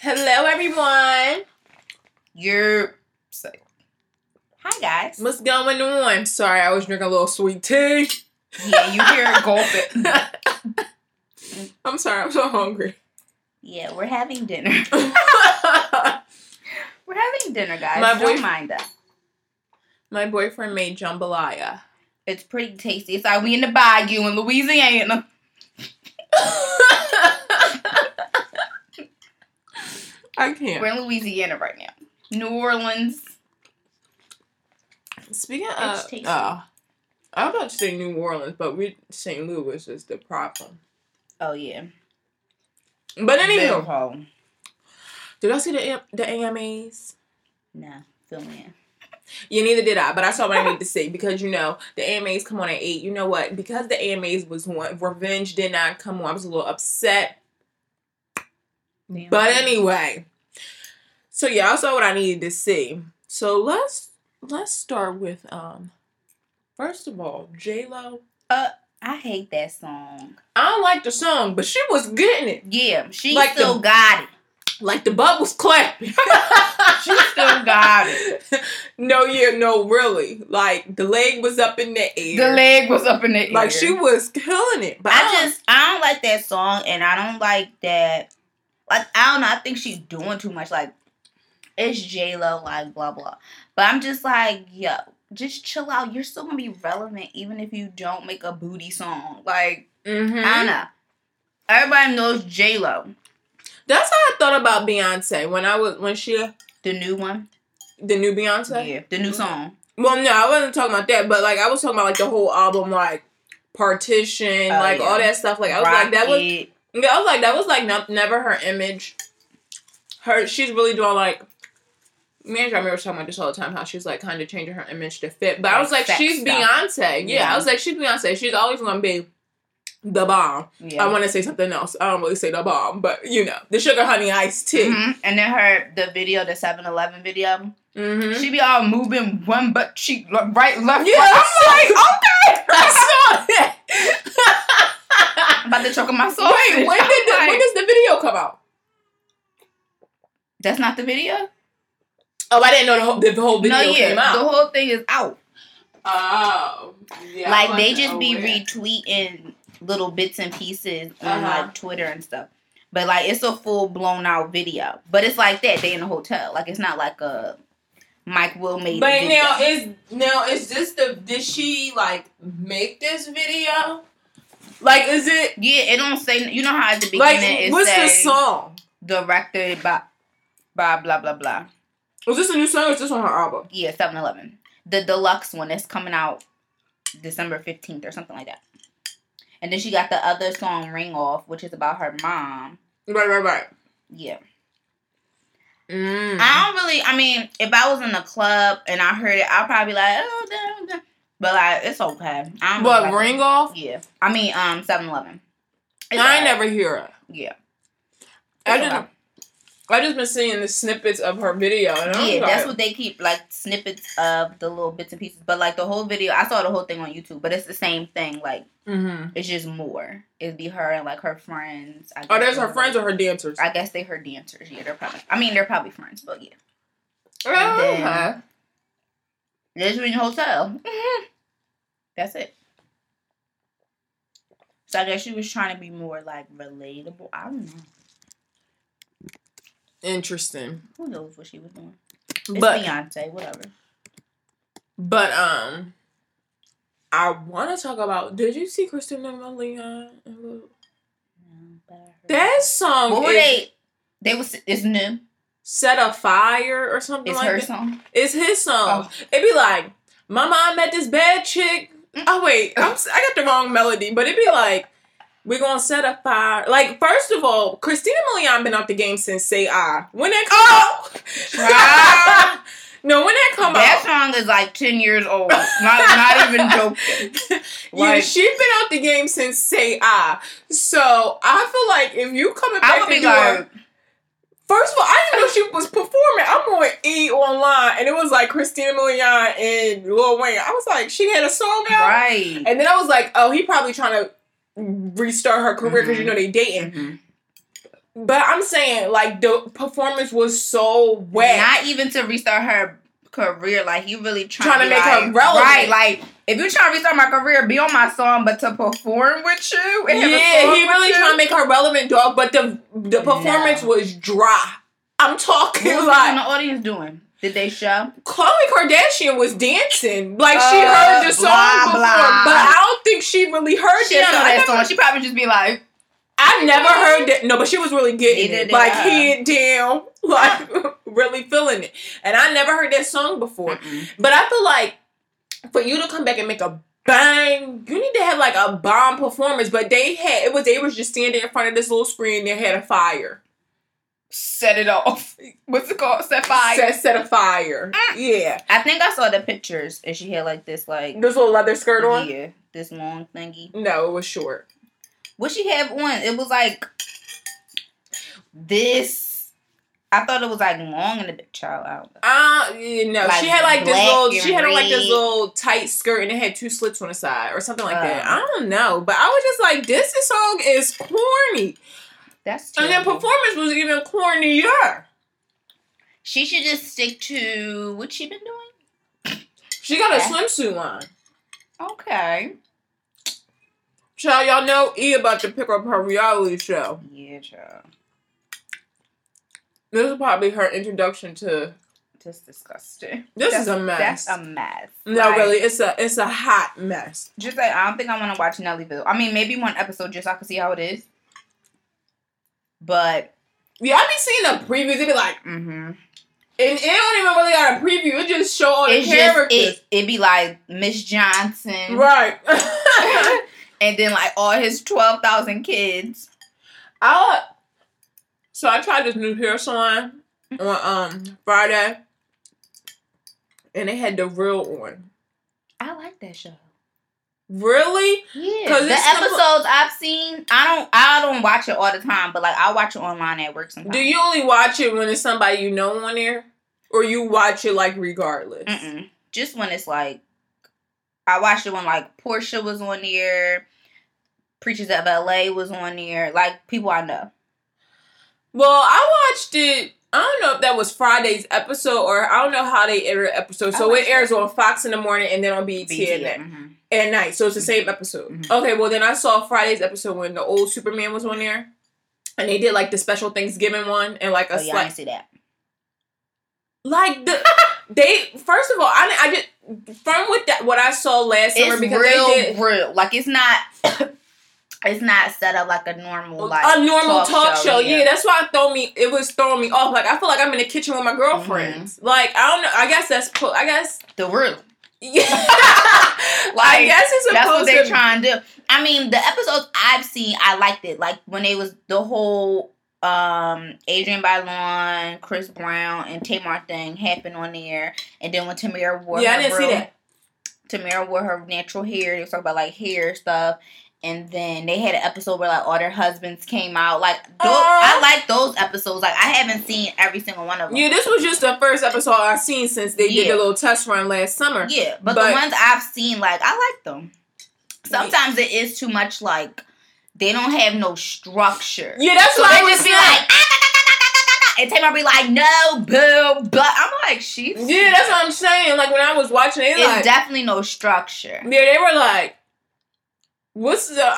Hello, everyone. Hi, guys. What's going on? Sorry, I was drinking a little sweet tea. Yeah, you hear it gulping. I'm sorry, I'm so hungry. Yeah, we're having dinner. We're having dinner, guys. Don't mind that. My boyfriend made jambalaya. It's pretty tasty. It's like we in the bayou in Louisiana. I can't. We're in Louisiana right now. New Orleans. Speaking of, I was about to say New Orleans, but St. Louis is the problem. Oh yeah. But anyway, did I see the AMAs? Nah, fill me in. Yeah, neither did I, but I saw what I needed to say because, the AMAs come on at 8. You know what? Because the AMAs was one, Revenge did not come on. I was a little upset. Damn. But anyway, so yeah, I saw what I needed to see. So let's start with, first of all, J-Lo. I hate that song. I don't like the song, but she was getting it. Yeah, she like still got it. Like the butt was clapping. She still got it. No, really. Like the leg was up in the air. The leg was up in the air. Like she was killing it. But I don't like that song, and I don't like that. Like I don't know. I think she's doing too much. Like it's J-Lo, like blah blah. But I'm just like, yo, just chill out. You're still gonna be relevant even if you don't make a booty song. Like I don't know. Everybody knows J-Lo. That's how I thought about Beyonce the new one, the new Beyonce, yeah, the new song. Well, no, I wasn't talking about that, but like I was talking about like the whole album, like Partition, all that stuff. Like I was like that was like never her image. She's really doing like. Me and Jamie were talking about this all the time, how she's like kind of changing her image to fit. But I was like, she's Beyonce. Yeah, I was like, she's Beyonce. She's always gonna be the bomb. Yeah. I want to say something else. I don't really say the bomb, but the sugar honey iced tea. Mm-hmm. And then the 7-Eleven video. Mm-hmm. She be all moving one butt cheek right, left. Yeah, right. I'm like, okay. I saw that. I'm about to choke on my soul. Wait, when does the video come out? That's not the video? Oh, I didn't know the whole video came out. The whole thing is out. Oh. Yeah, like, they just be retweeting little bits and pieces on, like, Twitter and stuff. But, like, it's a full blown out video. But it's like that. They in a hotel. Like, it's not like a Mike Will made video. But is this did she, like, make this video? Like, is it? Yeah, it don't say, you know how at the beginning what's the song? Directed by blah, blah, blah. Was this a new song or is this on her album? Yeah, 7-Eleven. The deluxe one that's coming out December 15th or something like that. And then she got the other song, Ring Off, which is about her mom. Right. Yeah. I mean, if I was in a club and I heard it, I'd probably be like, oh, damn. But, like, it's okay. What, Ring Off? Yeah. I mean, 7-Eleven. I ain't never hear it. Yeah. I just been seeing the snippets of her video. And that's what they keep, like, snippets of the little bits and pieces. But, like, the whole video, I saw the whole thing on YouTube, but it's the same thing. Like, it's just more. It'd be her and, like, her friends. Oh, there's her friends or her dancers? I guess they're her dancers. Yeah, they're probably friends, but yeah. Okay. There's in the hotel. That's it. So I guess she was trying to be more, like, relatable. I don't know. Interesting. Who knows what she was doing? It's Beyonce, whatever. But I want to talk about. Did you see Christina Milian? No, that song. What were they? It's new. Set a Fire or something. It's like her that. song. It's his song. It'd be like, my mom met this bad chick. Oh wait, I got the wrong melody, but it'd be like. We're going to set a fire. Like, first of all, Christina Milian been out the game since Say I. When that come out. No, when that come out. That song is like 10 years old. Not even joking. Yeah, she's been out the game since Say I. So, I feel like if you coming back to do it. First of all, I didn't know she was performing. I'm on E! Online, and it was like Christina Milian and Lil Wayne. I was like, she had a song out? Right. And then I was like, oh, he probably trying to restart her career because they dating. But I'm saying, like, the performance was so wet. Not even to restart her career. Like, you really trying to make her relevant. Right, like, if you're trying to restart my career, be on my song, but to perform with you? Yeah, he really trying to make her relevant, dog. But the performance was dry. I'm talking what like... What was the audience doing? Did they show? Khloe Kardashian was dancing. Like, she heard the song before. But I don't think she really heard that song. She probably just be like... I never heard that. No, but she was really getting it. Like, head down. Like, really feeling it. And I never heard that song before. But I feel like for you to come back and make a bang, you need to have, like, a bomb performance. But they was just standing in front of this little screen. They had a fire. Set it off. What's it called? Set fire. Set a fire. Yeah. I think I saw the pictures. And she had, like, this, like... This little leather skirt on? Yeah. This long thingy. No, it was short. What she have on? It was like this. I thought it was like long in the big child. I don't know. No, like she had like this little. She had on like this little tight skirt and it had 2 slits on the side or something like that. I don't know, but I was just like, this song is corny. That's terrible. And then performance was even cornier. She should just stick to what she been doing. She got a swimsuit line. Okay. Child, y'all know E about to pick up her reality show. Yeah, child. This is probably her introduction to... That's disgusting. This is a mess. That's a mess. No, like, really, it's a hot mess. Just like, I don't think I want to watch Nellyville. I mean, maybe one episode just so I can see how it is. But... Yeah, I be seeing the previews. It be like... Mm-hmm. And it don't even really got a preview. It just show all the characters. It be like Miss Johnson. Right. And then, like, all his 12,000 kids. So I tried this new hair salon on Friday. And they had the real on. I like that show. Really? Yeah. Because the episodes I've seen, I don't watch it all the time. But, like, I watch it online at work sometimes. Do you only watch it when it's somebody you know on there? Or you watch it, like, regardless? Just when it's, like... I watched it when, like, Portia was on there. Preachers of LA was on there. Like, people I know. Well, I watched it. I don't know if that was Friday's episode or I don't know how they air episodes. So it airs on Fox in the morning and then on BET at night. So it's the same episode. Okay, well, then I saw Friday's episode when the old Superman was on there. And they did, like, the special Thanksgiving one. And, like, I didn't see that. Like, first of all, I just, from what I saw last summer, because real. Like, it's not... It's not set up like a normal talk show. Yeah, that's why it was throwing me off. Like, I feel like I'm in the kitchen with my girlfriends. Like, I don't know. I guess the real. Yeah. I guess it's supposed that's what they're trying to do. I mean, the episodes I've seen, I liked it. Like when they was the whole Adrienne Bailon, Chris Brown, and Tamar thing happened on there, and then when Tamara wore I didn't see that. Tamara wore her natural hair. They was talking about like hair stuff. And then they had an episode where, like, all their husbands came out. Like, I like those episodes. Like, I haven't seen every single one of them. Yeah, this was just the first episode I've seen since they did the little test run last summer. Yeah, but the ones I've seen, like, I like them. Sometimes it is too much, like, they don't have no structure. Yeah, that's why they just be like, and Tamar be like, no, boo, but I'm like, she's... Yeah, that's what I'm saying. Like, when I was watching it, it's definitely no structure. Yeah, they were like... what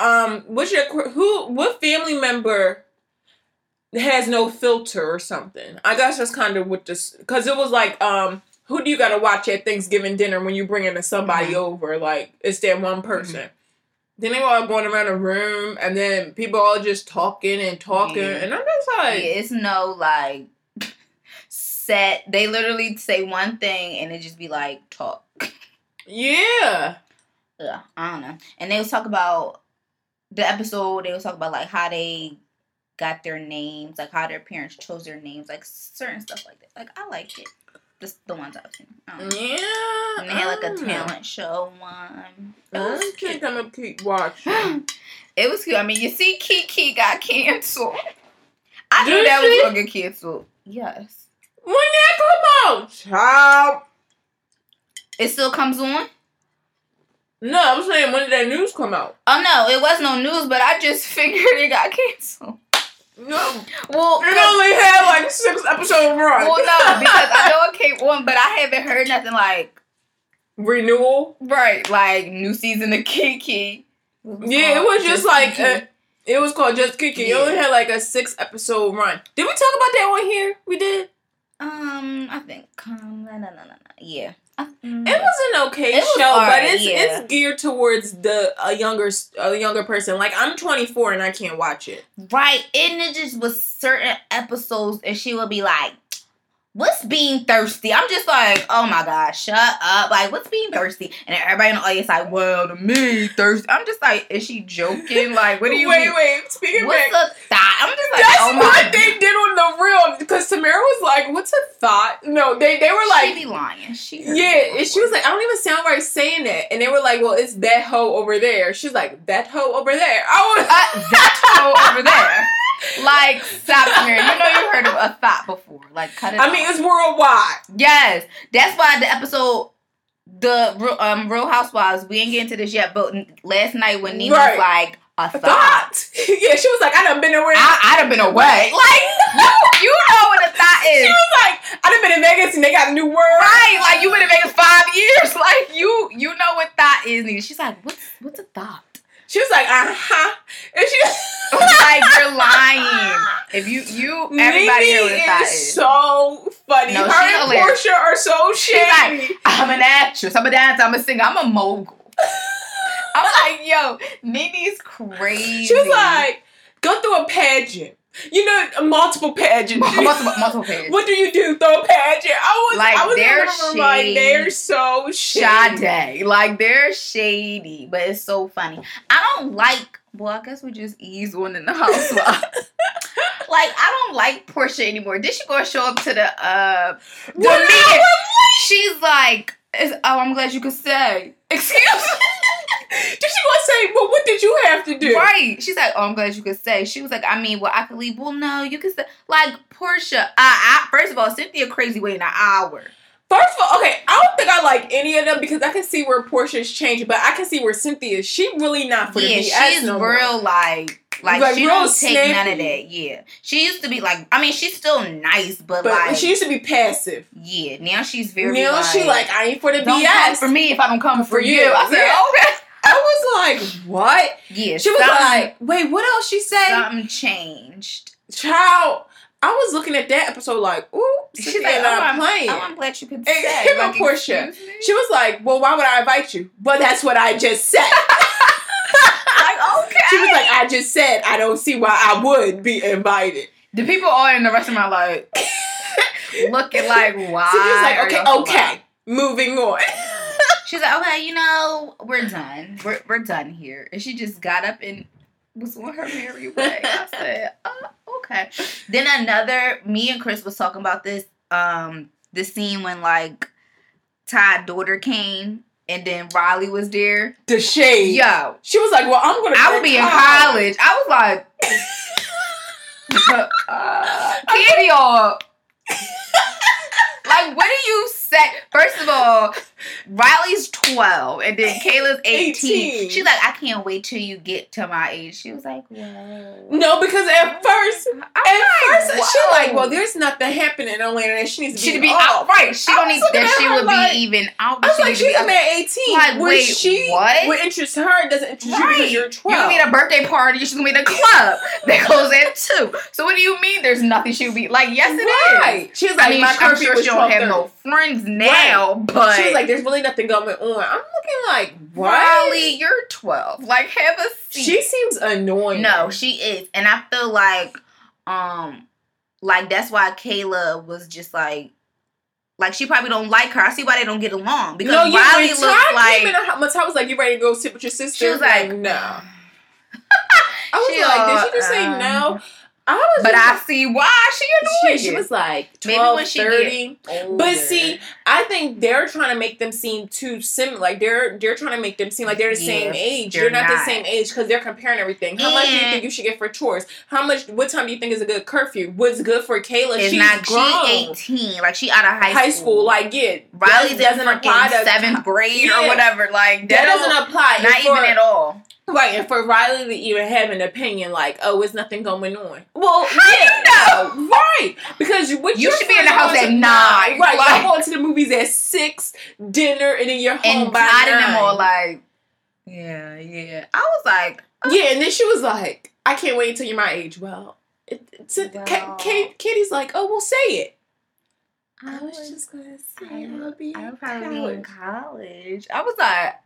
family member has no filter or something? I guess that's kind of what this, because it was like, who do you gotta watch at Thanksgiving dinner when you bring in somebody over? Like, it's that one person. Then they were all going around the room, and then people all just talking, and I'm just like... Yeah, it's no, like, set. They literally say one thing, and it just be like, talk. Yeah. Yeah, I don't know. And they was talking about the episode. They was talking about like how they got their names, like how their parents chose their names, like certain stuff like that. Like I like it. The ones I've seen. Yeah. And they had like a talent show one. I think I'm gonna keep watching. It was cute. I mean, you see, Kiki got canceled. I knew that was gonna get canceled. Yes. When that come out, child. It still comes on. No, I'm saying, when did that news come out? Oh, no, it was no news, but I just figured it got canceled. No. Well, it only had like 6 episodes run. Well, no, because I know it came on, but I haven't heard nothing like renewal. Right, like new season of Kiki. Yeah, it was just like it was called Just Kiki. Yeah. It only had like a 6 episode run. Did we talk about that on here? We did. I think no. Yeah. It was an okay show, but it's geared towards a younger person. Like, I'm 24 and I can't watch it. Right, and it just was certain episodes, and she would be like, "What's being thirsty?" I'm just like, "Oh my gosh, shut up!" Like, what's being thirsty? And everybody in the audience like, "Well, to me, thirsty." I'm just like, "Is she joking? Like, what do you mean?" Wait. Speaking what's back, a thought? I'm just like, that's "Oh my." What they did on the real, because Tamara was like, "What's a thought?" No, they were like, "She be lying." And she was like, "I don't even sound right saying that." And they were like, "Well, it's that hoe over there." She's like, "That hoe over there." I was that hoe over there. Like, stop here. You know you've heard of a thought before. Like, cut it off. I mean, it's worldwide. Yes. That's why the episode, the Real Housewives, we ain't getting into this yet, but last night when Nina was like, a thought. Yeah, she was like, I done been away. I done been away. Like, you know what a thought is. She was like, I done been in Vegas and they got a new word. Right. Like, you been in Vegas 5 years. Like, you know what thought is, Nina. She's like, what's a thought? She was like, and she like, you're lying. If you everybody hear what that is. So funny. No, her and Portia are so shady. Like, I'm an actress, I'm a dancer, I'm a singer, I'm a mogul. I'm like, yo, Nini's crazy. She was like, go through a pageant. You know, multiple pageants. Multiple pageants. What do you do? Throw a pageant? I was they're shady. Like, they're so shady. Sade. Like, they're shady, but it's so funny. I don't like, well, I guess we just ease one in the housewives. Like, I don't like Portia anymore. Did she go show up to the meeting? She's like, I'm glad you could say. Excuse me. Did she gonna say, well, what did you have to do? Right. She's like, oh, I'm glad you could say. She was like, I mean, well, I could leave. Well, no, you could say. Like, Portia, first of all, Cynthia crazy waiting an hour. First of all, okay, I don't think I like any of them because I can see where Portia's changed, but I can see where Cynthia is. She really not for the BS she's no real, more. like she don't take none of that. Yeah. She used to be like, I mean, she's still nice, but like. She used to be passive. Yeah. Now she's very Now she like, I ain't for the don't BS. Come for me if I don't come for you. I said, okay. I was like, what? Yeah. She was like, wait, what else she say? Something changed. Child, I was looking at that episode like, ooh, she's like, I'm playing. I'm glad you could say. Like, Portia. She was like, well, why would I invite you? Well, that's what I just said. Like, okay. She was like, I just said, I don't see why I would be invited. The people all in the restaurant like looking like, why? So she's like, okay, moving on. She's like, okay, you know, we're done. We're done here. And she just got up and was on her merry way. I said, oh, okay. Then me and Chris was talking about this scene when like Todd's daughter came and then Riley was there. The shade. Yo. She was like, well, I would be in college. I was like, candy all. Like, what do you say? First of all, Riley's 12 and then Kayla's 18. She's like, I can't wait till you get to my age. She was like, whoa. No, because at first she like, well, there's nothing happening in Atlanta that she needs to be out. Right. She don't need that she would be even out. I was like, she's a man 18. Like, wait, what? What interests her doesn't interest you because you're 12. You're going to be at a birthday party. She's going to be at a club that goes at 2. So what do you mean there's nothing she would be? Like, yes, it is. Right. She's like, I'm sure she don't have no friends now, but. She was like, there's really nothing going on. I'm looking like, what? Riley, you're 12. Like, have a seat. She seems annoying. No, she is. And I feel like that's why Kayla was just like she probably don't like her. I see why they don't get along. Because Riley looks like... Ty was like, you ready to go sit with your sister? She was like, no. I was like, did she just say no? I see why she annoyed you. She was like 12, 30. But see, I think they're trying to make them seem too similar. Like they're trying to make them seem like they're the same age. They're not the same age because they're comparing everything. How much do you think you should get for chores? What time do you think is a good curfew? What's good for Kayla? She's grown. She's 18. Like she out of high school. Like Riley doesn't apply to 7th grade or whatever. Like that doesn't apply. Not even at all. Right, and for Riley to even have an opinion like, oh, it's nothing going on. Well, how do you know? Right. Because you should be in the house at 9. Right. Like, y'all going to the movies at 6, dinner, and then you're home by 9. And them all like, yeah. I was like... Yeah, and then she was like, I can't wait until you're my age. Well, Katie's like, oh, well, say it. I was just going to say I'll probably be in college. I was like...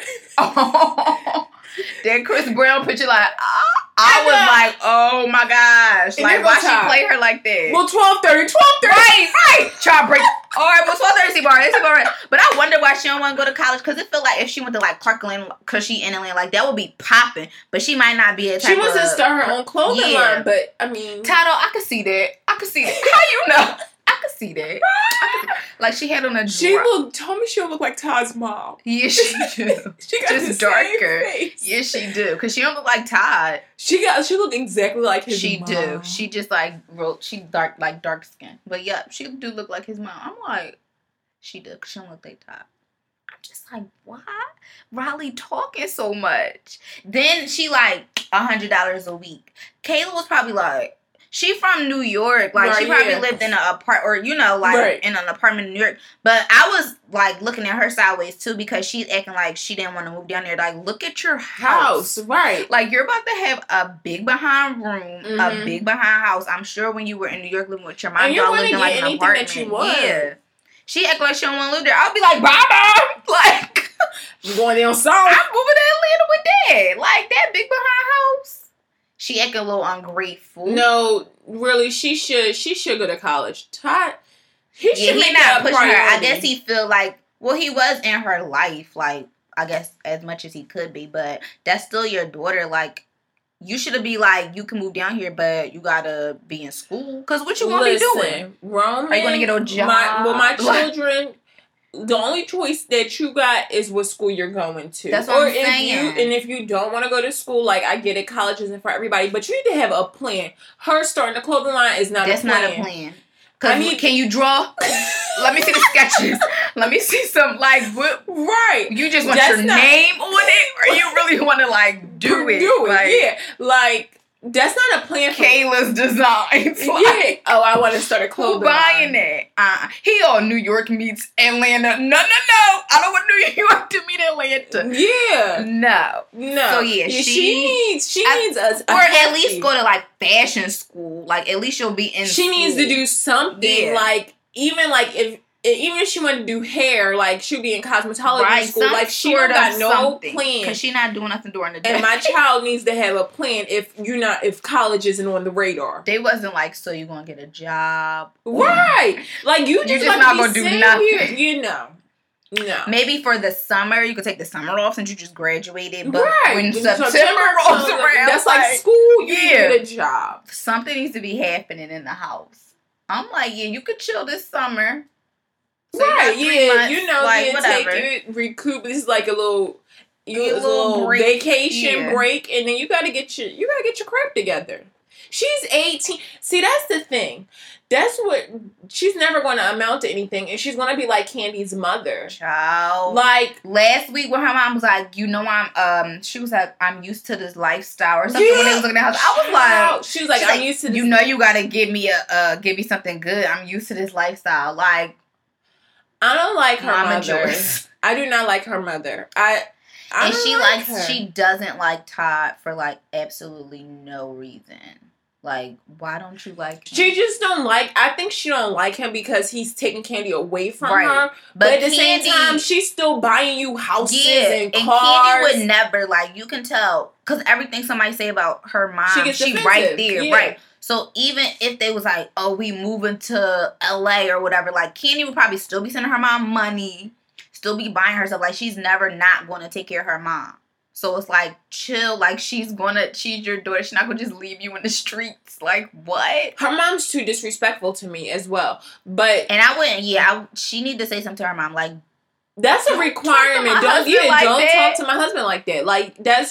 Oh, that Chris Brown picture, like, I was like, oh my gosh, and like, why she play her like that? Well, 12:30, right. Try to break. All right, well, 12:30, right. But I wonder why she don't want to go to college, because it feel like if she went to like Parkland, because she in Atlanta, like that would be popping. But she might not be a type. She wants to start her own clothing line, but I mean, Tato, I could see that. How you know? I could see that. Like she had on a. Told me she'll look like Todd's mom. Yeah, she do. She got just darker. Yes, she do. Cause she don't look like Todd. She look exactly like his mom. She do. She just like dark skin. But yeah, she do look like his mom. I'm like, she do. Cause she don't look like Todd. I'm just like, why Riley talking so much? Then she like $100 a week. Kayla was probably like. She from New York. Like, she probably lived in an apartment, or, in an apartment in New York. But I was, like, looking at her sideways, too, because she's acting like she didn't want to move down there. Like, look at your house. Right. Like, you're about to have a big behind room, a big behind house. I'm sure when you were in New York living with your mom, y'all lived in, like, an apartment. That you want. Yeah. She act like she don't want to live there. I'll be like, bye-bye. Like, you going there on South? I'm moving to Atlanta with Dad. Like, that big behind house. She acting a little ungrateful. No, really, she should go to college. Todd, he should make not pushing her. I guess he feel like, well, he was in her life, like, I guess as much as he could be, but that's still your daughter. Like, you should be like, you can move down here, but you gotta be in school. Because what you want to be doing? Roman, are you going to get a job? My children... The only choice that you got is what school you're going to. That's what I'm saying. If you don't want to go to school, like, I get it, college isn't for everybody, but you need to have a plan. Her starting a clothing line is not a plan. That's not a plan. I mean, can you draw? Let me see the sketches. Let me see some, like, what? Right. You just want your name on it, or you really want to, like, do it? Do it, like, yeah. Like, that's not a plan for Kayla's designs. Yeah. Oh, I want to start a clothing line. Buying it. He on New York meets Atlanta. No. I don't want New York to meet Atlanta. Yeah. No. So yeah, she needs us. Or at least go to like fashion school. Like at least you'll be in She needs to do something like even if she wanted to do hair, like she'll be in cosmetology school. Like she don't got no plan because she's not doing nothing during the day. And my child needs to have a plan if college isn't on the radar. They wasn't like, so you gonna get a job, right? Like you're just not gonna do nothing. Here, no. Maybe for the summer you could take the summer off since you just graduated. But when September rolls around, that's like school. You get a job. Something needs to be happening in the house. I'm like, yeah, you could chill this summer. So right, months, take it, recoup. This is like a little vacation break, and then you gotta get your crap together. She's 18. See, that's the thing. That's what she's never going to amount to anything, and she's going to be like Candy's mother. Child. Like last week when her mom was like, she was like, I'm used to this lifestyle or something. When they was looking at the house, I was like, she was like, I'm used to this. You got to give me something good. I'm used to this lifestyle. Like. I don't like her mother. I do not like her mother. She doesn't like Todd for like absolutely no reason. Like, why don't you like him? She just don't like. I think she don't like him because he's taking Candy away from her. But at the same time, she's still buying you houses and cars. And Candy would never you can tell because everything somebody say about her mom, she right there, right. So even if they was like, oh, we moving to LA or whatever, like Candy would probably still be sending her mom money, still be buying her stuff. Like she's never not going to take care of her mom. So it's like, chill. Like she's your daughter. She's not going to just leave you in the streets. Like what? Her mom's too disrespectful to me as well. But I wouldn't. She need to say something to her mom. Like that's a requirement. Don't talk to my husband like that. Like that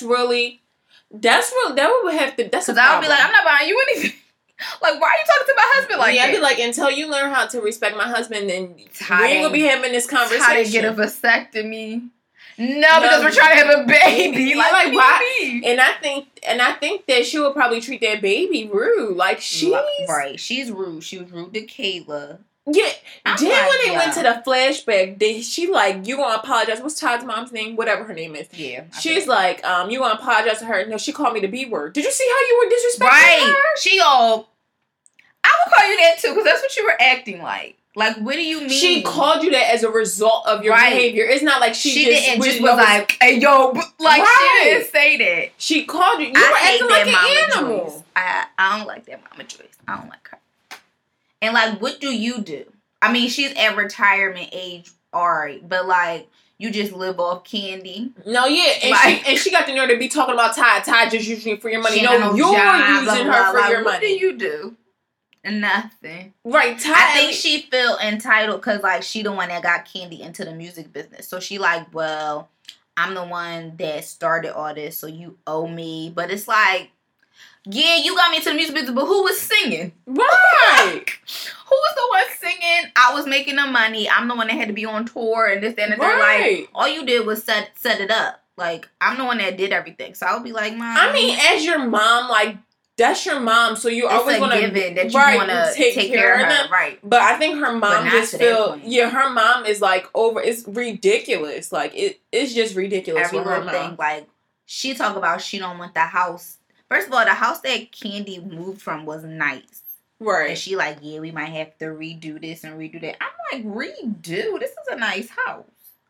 would have to. That's because I would be like, I'm not buying you anything. Like, why are you talking to my husband like that? Yeah, I'd be like, until you learn how to respect my husband, then we ain't gonna be having this conversation. How to get a vasectomy. No, because we're trying to have a baby. Like why? And I think that she would probably treat that baby rude. Like she's rude. She was rude to Kayla. Yeah. Then when they went to the flashback, she like, you gonna apologize? What's Todd's mom's name? Whatever her name is. Yeah. She's like, you gonna apologize to her? No, she called me the B word. Did you see how you were disrespecting her? She all. I would call you that too, because that's what you were acting like. Like, what do you mean? She called you that as a result of your behavior. It's not like she just was like, hey, yo, like, she didn't say that. She called you. You were acting like an animal. I don't like that Mama Joyce. I don't like her. And, like, what do you do? I mean, she's at retirement age, alright, but, like, you just live off candy. No, yeah, and she got the nerve to be talking about Ty just using you for your money. No, you're using her for your money. What do you do? Nothing. Right. I think she feel entitled because, like, she the one that got Candy into the music business. So she like, well, I'm the one that started all this, so you owe me. But it's like, yeah, you got me into the music business, but who was singing? Right. Who was the one singing? I was making the money. I'm the one that had to be on tour and this, that, and the third. Like, all you did was set it up. Like, I'm the one that did everything. So I would be like, Mom. I mean, as your mom, like, that's your mom, so you always want to that you want to take care of her, right? But I think her mom just her mom is like over. It's ridiculous. Like it's just ridiculous. Every little thing, like she talk about, she don't want the house. First of all, the house that Candy moved from was nice, right? And she like, yeah, we might have to redo this and redo that. I'm like, redo? This is a nice house.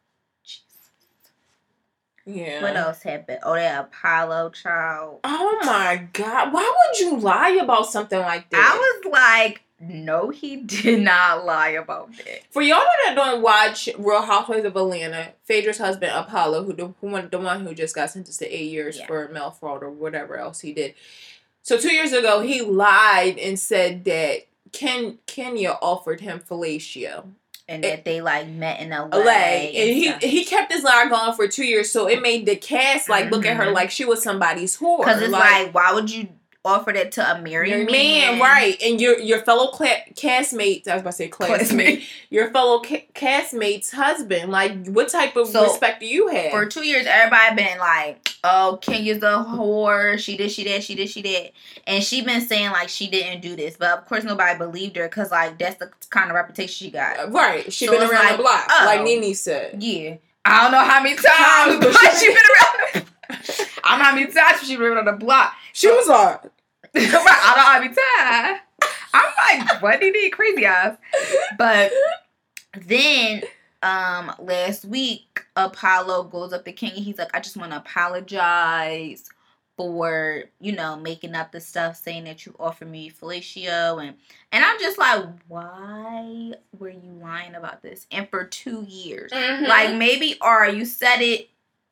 Yeah. What else happened? Oh, that Apollo child. Oh my God. Why would you lie about something like that? I was like, no, he did not lie about that. For y'all that don't watch Real Housewives of Atlanta, Phaedra's husband, Apollo, the one who just got sentenced to 8 years for mail fraud or whatever else he did. So 2 years ago, he lied and said that Kenya offered him fellatio. And that they like met in LA. And he kept this lie going for 2 years, so it made the cast like look at her like she was somebody's whore. Because it's like, why would you offer that to a married man? Right? And your fellow castmates, I was about to say classmate, your fellow castmate's husband. Like, what type of respect do you have? For 2 years, everybody been like, oh, Kenya's a whore. She did. And she been saying, like, she didn't do this. But, of course, nobody believed her because, like, that's the kind of reputation she got. Right. She been around the block, like Nene said. Yeah. I don't know how many times, but she been around I don't know how many times she been around the block. She was like... I don't know how many times. I'm like, what do you need? Crazy eyes. But then... last week, Apollo goes up to Kenya. He's like, I just want to apologize for, making up the stuff, saying that you offered me fellatio. And I'm just like, why were you lying about this? And for 2 years. Mm-hmm. Like, maybe, you said it.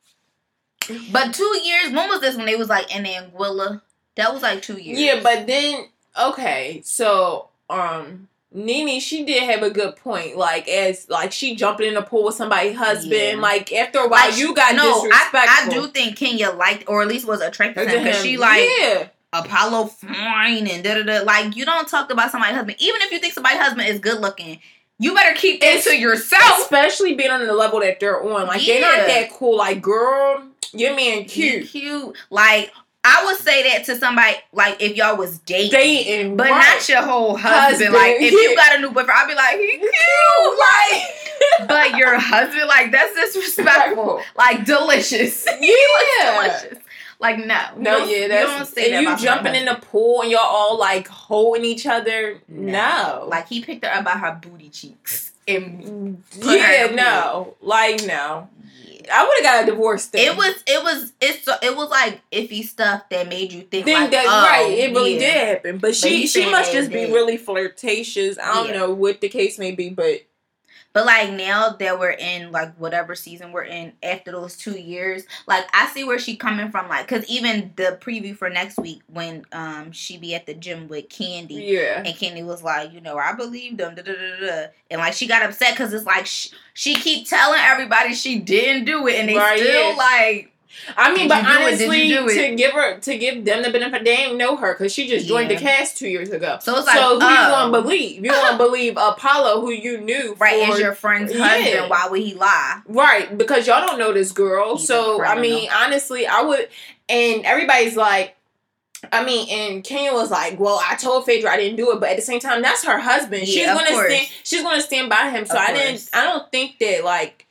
But 2 years, when was this? When they was like in Anguilla? That was like 2 years. Yeah, but then, okay, so, Nene, she did have a good point. Like, she jumping in the pool with somebody's husband. Yeah. Like, after a while, you got disrespectful. I do think Kenya liked, or at least was attracted to him. Because she, like, Apollo fine and da-da-da. Like, you don't talk about somebody's husband. Even if you think somebody's husband is good looking, you better keep it to yourself. Especially being on the level that they're on. Like, they're not that cool. Like, girl, your man cute. Cute. Like... I would say that to somebody, like, if y'all was dating, but not your whole husband. Like, if you got a new boyfriend, I'd be like, he cute, like, but your husband, like, that's disrespectful. Like, delicious. Yeah. He looks delicious. Like, no, you don't say that. You jumping in the pool and y'all all, like, holding each other. No. Like, he picked her up by her booty cheeks. And no. Like, no. I would have got a divorce thing. It was like iffy stuff that made you think like, that, right, it really did happen. But she must just be really flirtatious. I don't know what the case may be, but like now that we're in like whatever season we're in after those 2 years, like I see where she coming from. Like, cause even the preview for next week when she be at the gym with Candy, and Candy was like, I believed them, and like she got upset cause it's like she keep telling everybody she didn't do it, and they still like I mean, but honestly, to give them the benefit, they ain't know her because she just joined the cast 2 years ago. So it's like, who you gonna believe? You gonna believe Apollo, who you knew, as your friend's husband? Why would he lie? Right, because y'all don't know this girl. So I mean, honestly, I would. And everybody's like, I mean, and Kenya was like, "Well, I told Phaedra I didn't do it, but at the same time, that's her husband. Yeah, She's gonna stand by him. So I don't think that like."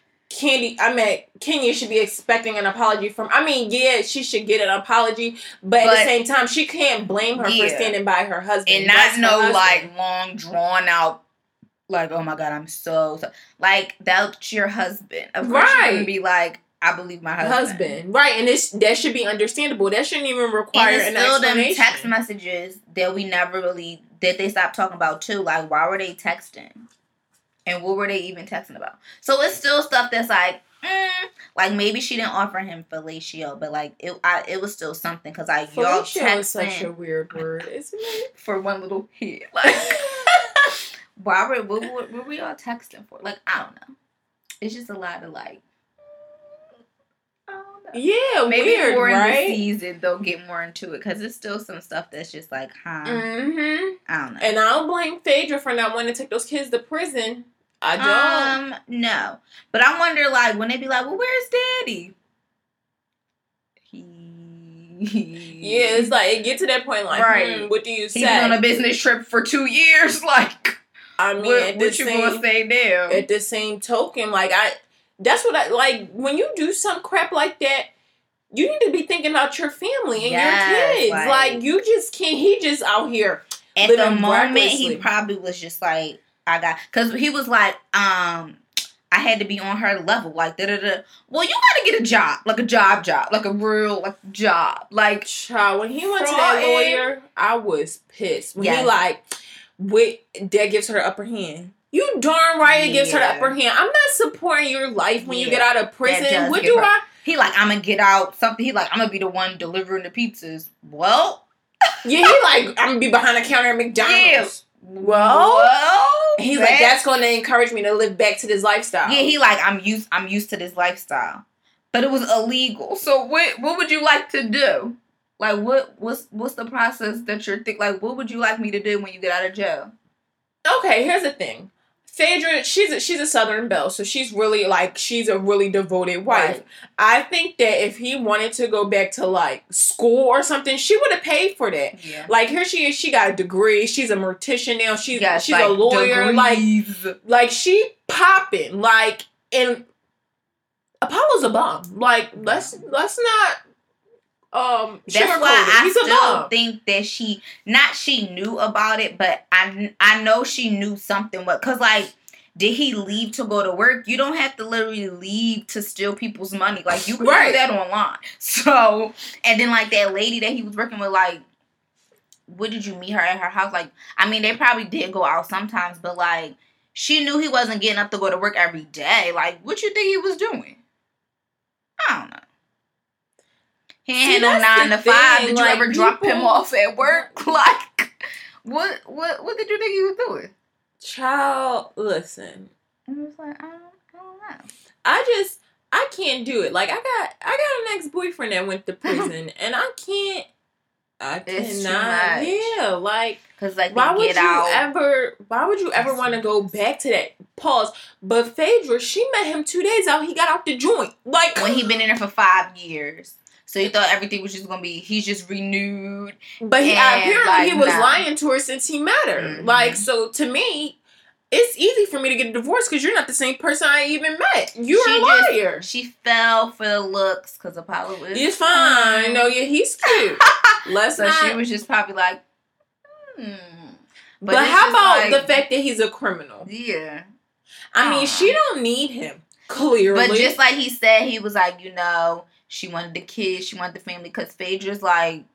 Kenya should be expecting an apology from. I mean, yeah, she should get an apology, but at the same time, she can't blame her for standing by her husband and not like long drawn out. Like, oh my God, I'm so like that's your husband. Of course, you're gonna be like, I believe my husband. Right? And that should be understandable. That shouldn't even require an explanation. Them text messages that we never really that they stopped talking about too. Like, why were they texting? And what were they even texting about? So it's still stuff that's like maybe she didn't offer him fellatio, but like it was still something because like y'all texting is such a weird word, isn't it? For one little hit, like what were we all texting for? Like I don't know. It's just a lot of like. I don't know. Yeah, maybe weird, more right? in the season they'll get more into it because it's still some stuff that's just like, I don't know. And I don't blame Phaedra for not wanting to take those kids to prison. I don't. No. But I wonder, like, when they be like, well, where's Daddy? Yeah, it's like, it get to that point, like, what do you say? He's on a business trip for 2 years, like, I mean, what you gonna say now? At the same token, like, that's what I, like, when you do some crap like that, you need to be thinking about your family and your kids. Like, you just can't, he just out here. At the moment, he probably was just like, because he was like, I had to be on her level, like, da-da-da. Well, you gotta get a job, like a job, like a real, like, job. Like, child, when he went to that lawyer, I was pissed. When he, like, that gives her the upper hand. You darn right it gives her the upper hand. I'm not supporting your life when you get out of prison. What do I? He like, I'm gonna get out something. He like, I'm gonna be the one delivering the pizzas. Well. Yeah, he like, I'm gonna be behind the counter at McDonald's. Yeah. Well, he's like, that's going to encourage me to live back to this lifestyle. Yeah, he like, I'm used to this lifestyle, but it was illegal. So what would you like to do? Like, what's the process that you're like? What would you like me to do when you get out of jail? Okay, here's the thing. Phaedra, she's a Southern belle, so she's really like, she's a really devoted wife. Right. I think that if he wanted to go back to like school or something, she would have paid for that. Yeah. Like here she is, she got a degree, she's a mortician now, she's like a lawyer, degrees. like she popping, like, and Apollo's a bum. Like let's not. That's why I still think that she knew about it, but I know she knew something. But cause like, did he leave to go to work? You don't have to literally leave to steal people's money. Like you can do that online. So, and then like that lady that he was working with, like, what did you meet her at her house? Like, I mean, they probably did go out sometimes, but like, she knew he wasn't getting up to go to work every day. Like, what you think he was doing? I don't know. He ain't had no 9 to 5. Did you ever drop him off at work? Like, what did you think he was doing? Child, listen. I was like, I don't know. I can't do it. Like, I got an ex-boyfriend that went to prison, and I cannot. Yeah, like, cause like, why would you ever want to go back to that? Pause. But Phaedra, she met him 2 days out. He got out the joint. Like, when he been in there for 5 years. So he thought everything was just gonna be, he's just renewed. But apparently he was lying to her since he met her. Mm-hmm. Like, so to me, it's easy for me to get a divorce because you're not the same person I even met. You're a liar. She fell for the looks because Apollo was. It's fine. No, yeah, he's cute. She was just probably like, But how about the fact that he's a criminal? Yeah. I mean, she don't need him, clearly. But just like he said, he was like, she wanted the kids, she wanted the family, because Phaedra's like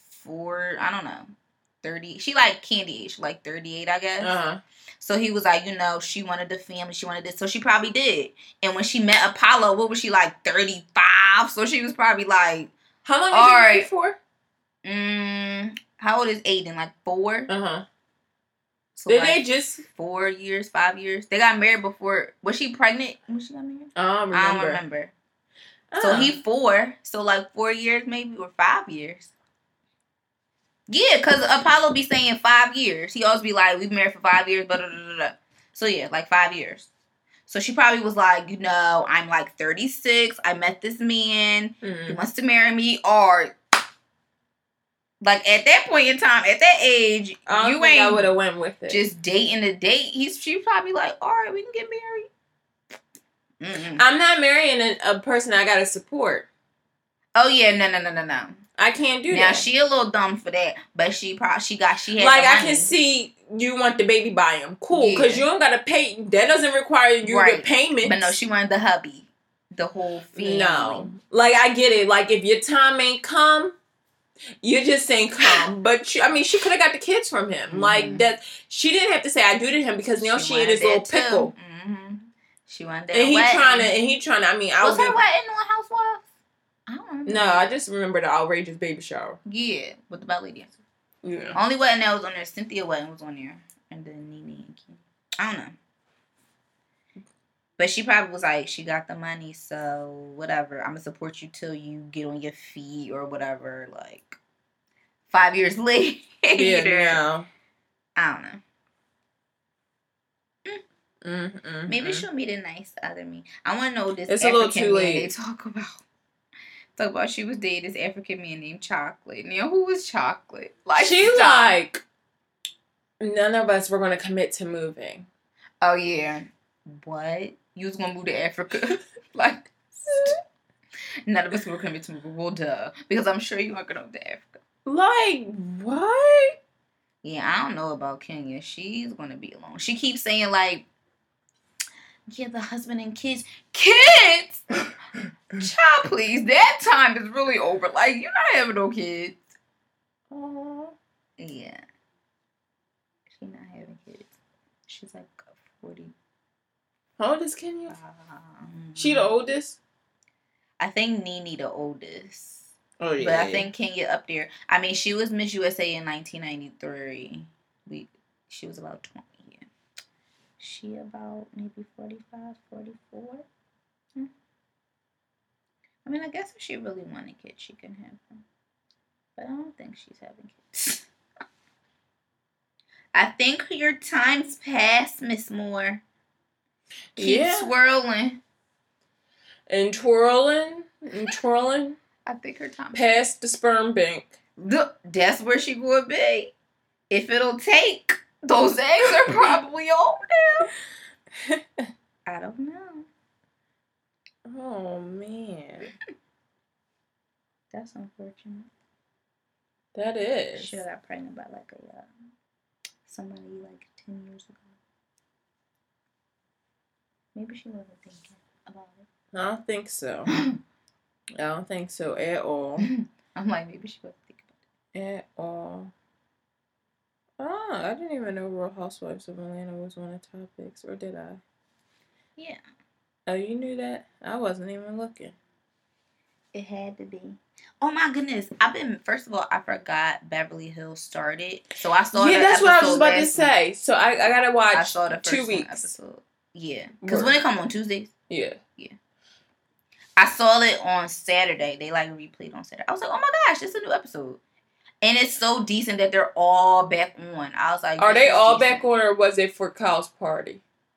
30. She like Candy age, like 38, I guess. Uh-huh. So he was like, she wanted the family, she wanted this. So she probably did. And when she met Apollo, what was she, like 35? So she was probably like... How long was she married for? How old is Aiden? Like 4? Uh-huh. So did they just 4 years, 5 years? They got married before. Was she pregnant when she got married? I don't remember. So he 4. So like 4 years maybe, or 5 years. Yeah, because Apollo be saying 5 years. He always be like, we've been married for 5 years, blah, blah, blah, blah. So yeah, like 5 years. So she probably was like, I'm like 36. I met this man. He wants to marry me. Or like at that point in time, at that age, I would have went with it. Just dating to date. She probably like, all right, we can get married. I'm not marrying a person I gotta support. Oh yeah, no. I can't do that. Now she a little dumb for that, but she had like I can see you want the baby by him, cool, because you don't gotta pay. That doesn't require you to payment. But no, she wanted the hubby, the whole family. No, like I get it. Like if your time ain't come, you just ain't come. But she could have got the kids from him. Like that, she didn't have to say I do to him because now she in his little pickle. She wanted that. And he trying to. I mean, was her wedding on Housewives? I don't remember. No, I just remember the outrageous baby shower. Yeah, with the ballet dancer. Yeah. Only wedding that was on there, Cynthia wedding was on there. And then Nene and Kim. I don't know. But she probably was like, she got the money, so whatever. I'm going to support you till you get on your feet or whatever. Like, 5 years later. Yeah, I don't know. Maybe she'll meet a nice other me. I want to know this it's African a little too late. Man they talk about she was dating this African man named Chocolate. Now, who was Chocolate? Like, like, none of us were going to commit to moving. Oh, yeah. What? You was going to move to Africa? Like, none of us were commit to moving. Well, duh. Because I'm sure you weren't going to move to Africa. Like, what? Yeah, I don't know about Kenya. She's going to be alone. She keeps saying, like, yeah, the husband and kids. Kids? Child, please. That time is really over. Like, you're not having no kids. Oh. Yeah. She's not having kids. She's like 40. How old is Kenya? She the oldest? I think Nene the oldest. Oh, yeah. But I think Kenya up there. I mean, she was Miss USA in 1993. She was about 20. She about maybe 45, 44. I mean, I guess if she really wanted kids, she can have them. But I don't think she's having kids. I think your time's passed, Miss Moore. Keep swirling. And twirling. And twirling. I think her time past the sperm bank. That's where she would be. If it'll take. Those eggs are probably old now. I don't know. Oh, man. That's unfortunate. That is. She got pregnant by like somebody like 10 years ago. Maybe she wasn't thinking about it. I don't think so. I don't think so at all. I'm like, maybe she wasn't thinking about it. At all. Oh, I didn't even know Real Housewives of Atlanta was one of the topics, or did I? Yeah. Oh, you knew that? I wasn't even looking. It had to be. Oh my goodness! First of all, I forgot Beverly Hills started, so I saw. Yeah, that's what I was about to say. So I gotta watch. I saw the first 2 weeks. Episode. Yeah, because when it come on Tuesdays. Yeah. I saw it on Saturday. They like replayed on Saturday. I was like, oh my gosh, it's a new episode. And it's so decent that they're all back on. I was like, are they all back on, or was it for Kyle's party?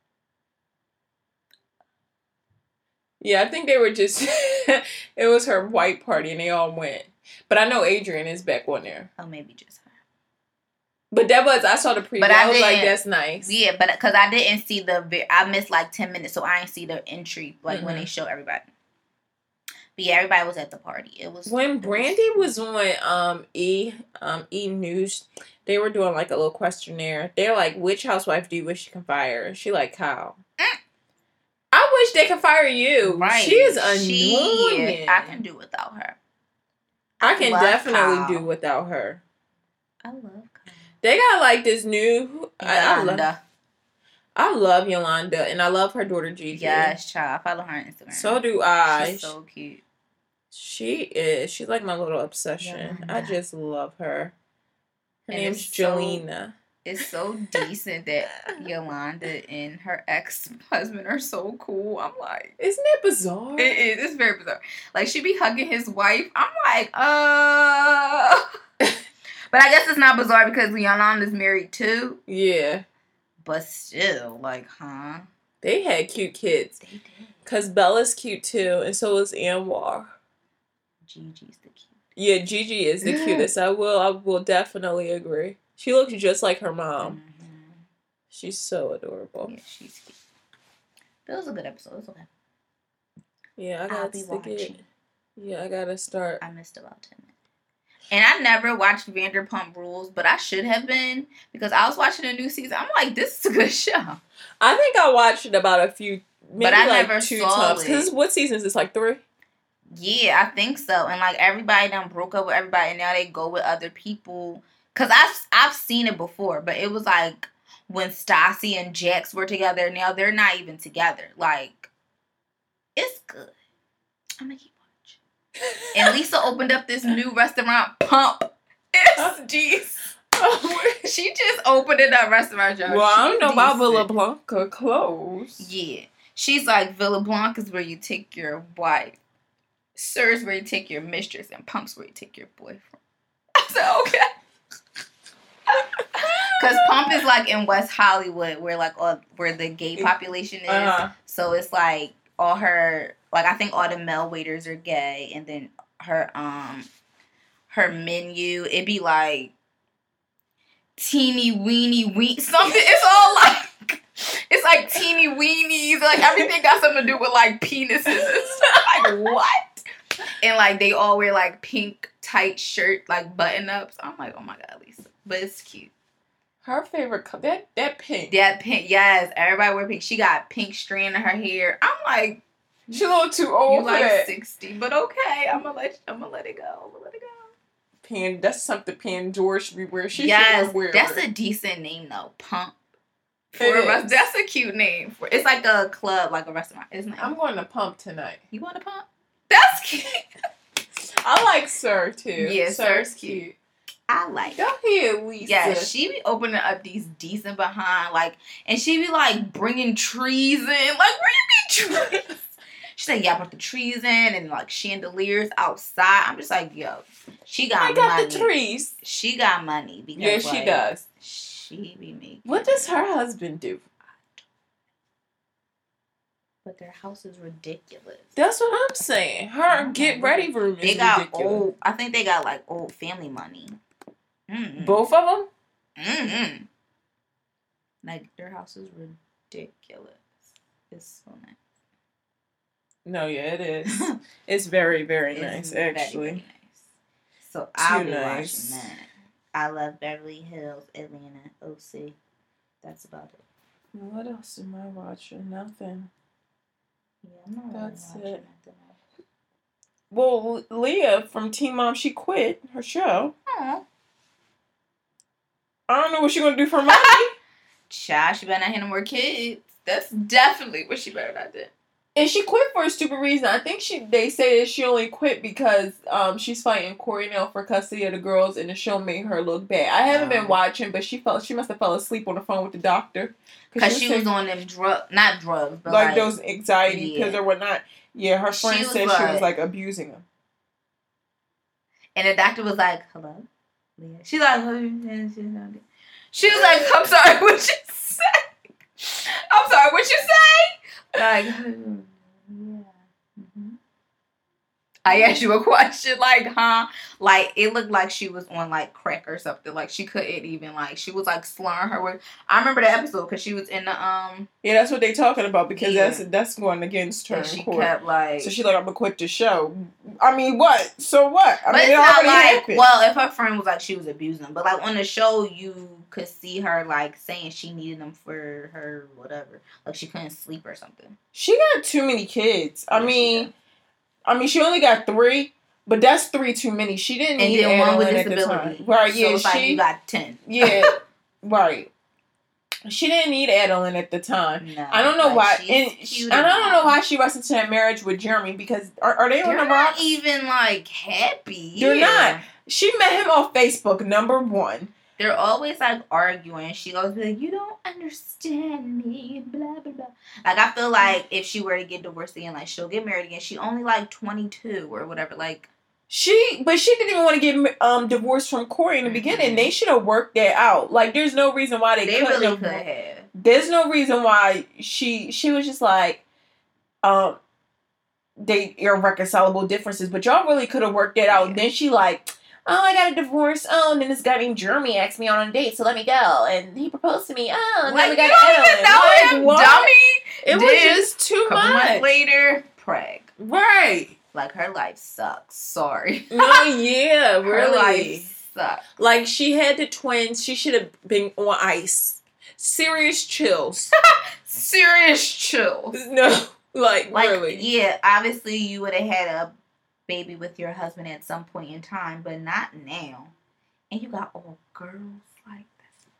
Yeah, I think they were just, it was her white party and they all went. But I know Adrian is back on there. Oh, maybe just her. But I saw the preview. But I was like, that's nice. Yeah, but because I didn't see I missed like 10 minutes, so I didn't see the entry, like when they show everybody. But yeah, everybody was at the party. It was when Brandy was on E News. They were doing like a little questionnaire. They're like, "Which housewife do you wish you can fire?" She like Kyle. I wish they could fire you. Right? She is annoying. I can do without her. I can definitely do without her. I love Kyle. They got like this new. Yolanda. I love Yolanda and I love her daughter Gigi. Yes, child. I follow her on Instagram. So do I. She's so cute. She is. She's like my little obsession. Yolanda. I just love her. Her name's Jelena. It's so decent that Yolanda and her ex-husband are so cool. I'm like... Isn't that bizarre? It is. It's very bizarre. Like, she be hugging his wife. I'm like, But I guess it's not bizarre because Yolanda's married too. Yeah. But still, like, huh? They had cute kids. They did. Because Bella's cute too, and so is Anwar. Gigi's the cute. Yeah, Gigi is the cutest. I will definitely agree. She looks just like her mom. Mm-hmm. She's so adorable. Yeah, she's cute. But it was a good episode. It was okay. Yeah, I gotta stick it. Yeah, I gotta start. I missed about 10 minutes. And I never watched Vanderpump Rules, but I should have been because I was watching a new season. I'm like, this is a good show. I think I watched it about a few, maybe but I like never 2 times. Because what season is this? Like 3? Yeah, I think so. And like everybody done broke up with everybody, and now they go with other people. Cause I've seen it before, but it was like when Stassi and Jax were together. Now they're not even together. Like, it's good. I'm gonna keep watching. And Lisa opened up this new restaurant, Pump. It's she just opened it up restaurant, y'all. Well, I don't know about Villa Blanca clothes. Yeah, she's like Villa Blanca is where you take your wife, Sir's where you take your mistress, and Pump's where you take your boyfriend. I said okay. Because Pump is like in West Hollywood, where like where the gay population is. Uh-huh. So it's like all her, like I think all the male waiters are gay, and then her menu, it'd be like teeny weeny something. It's all like it's like teeny weenies, like everything got something to do with like penises and stuff. Like what? And like they all wear like pink tight shirt, like button ups. I'm like, oh my god, Lisa. But it's cute. Her favorite color, that pink. That pink, yes. Everybody wear pink. She got pink strand in her hair. I'm like, she's a little too old for that. 60, but okay. I'm gonna let it go. I'm gonna let it go. That's something Pandora should be wearing. She should wear. That's a decent name though. Pump. That's a cute name. It's like a club, like a restaurant, isn't it? I'm going to Pump tonight. You want to Pump? That's cute. I like Sir too. Yeah, Sir's cute. I like. Go ahead, Lisa. Yeah, she be opening up these decent behind, like, and she be like bringing trees in. Like, where you get trees? She said, yeah, I brought the trees in and like chandeliers outside. I'm just like, yo, she got money. I got the trees. She got money because yeah, she does. She be making. What does her husband do? But their house is ridiculous. That's what I'm saying. Her get ready room is ridiculous. Old. I think they got like old family money. Mm-mm. Both of them? Mm-mm. Like, their house is ridiculous. It's so nice. No, yeah, it is. It's very, very nice, actually. Very nice. So, I'll be watching that. I love Beverly Hills, Atlanta, OC. That's about it. What else am I watching? Nothing. Yeah, I'm not That's really watching it. Well, Leah from Teen Mom, she quit her show. Aww. I don't know what she's going to do for money. Child, she better not have no more kids. That's definitely what she better not do. And she quit for a stupid reason. I think they say that she only quit because she's fighting Corey now for custody of the girls, and the show made her look bad. I haven't been watching, but she must have fell asleep on the phone with the doctor. Because she was on them not drugs, but like those anxiety pills or whatnot. Yeah, her friend said she was like abusing them. And the doctor was like, hello? Yeah. She's like, she was like, I'm sorry, what you say? I'm sorry, what you say? Like, yeah. Mm-hmm. I asked you a question, like, huh? Like, it looked like she was on, like, crack or something. Like, she couldn't even, like, she was, like, slurring her words. I remember the episode because she was in the, Yeah, that's what they talking about because that's going against her. And she kept, like... So she's like, I'm going to quit the show. I mean, what? So what? I mean, it already happened. Well, if her friend was, like, she was abusing them. But, like, on the show, you could see her, like, saying she needed them for her whatever. Like, she couldn't sleep or something. She got too many kids. I mean, she only got 3, but that's 3 too many. She didn't need one with disability. Right, so it's like you got 10. Yeah, right. She didn't need Adeline at the time. No, I don't know why. And I don't know why she rushed into that marriage with Jeremy because are they on the rocks? Not even like happy. They're not. She met him off Facebook, number 1. They're always like arguing. She always be like, "You don't understand me," blah blah blah. Like I feel like if she were to get divorced again, like she'll get married again. She only like 22 or whatever. Like but she didn't even want to get divorced from Corey in the beginning. They should have worked that out. Like there's no reason why they couldn't really have. Could have. There's no reason why she was just like, they irreconcilable differences. But y'all really could have worked that out. Yeah. Then she like, oh, I got a divorce. Oh, and then this guy named Jeremy asked me on a date, so let me go. And he proposed to me. Oh, and then we got Ellen. Like, dummy. It was just too much. Months later, preg. Right. Like, her life sucks. Sorry. No, yeah, really. Her life sucks. Like, she had the twins. She should have been on ice. Serious chills. Serious chills. No, like really. Yeah, obviously you would have had a baby with your husband at some point in time, but not now. And you got all girls like this.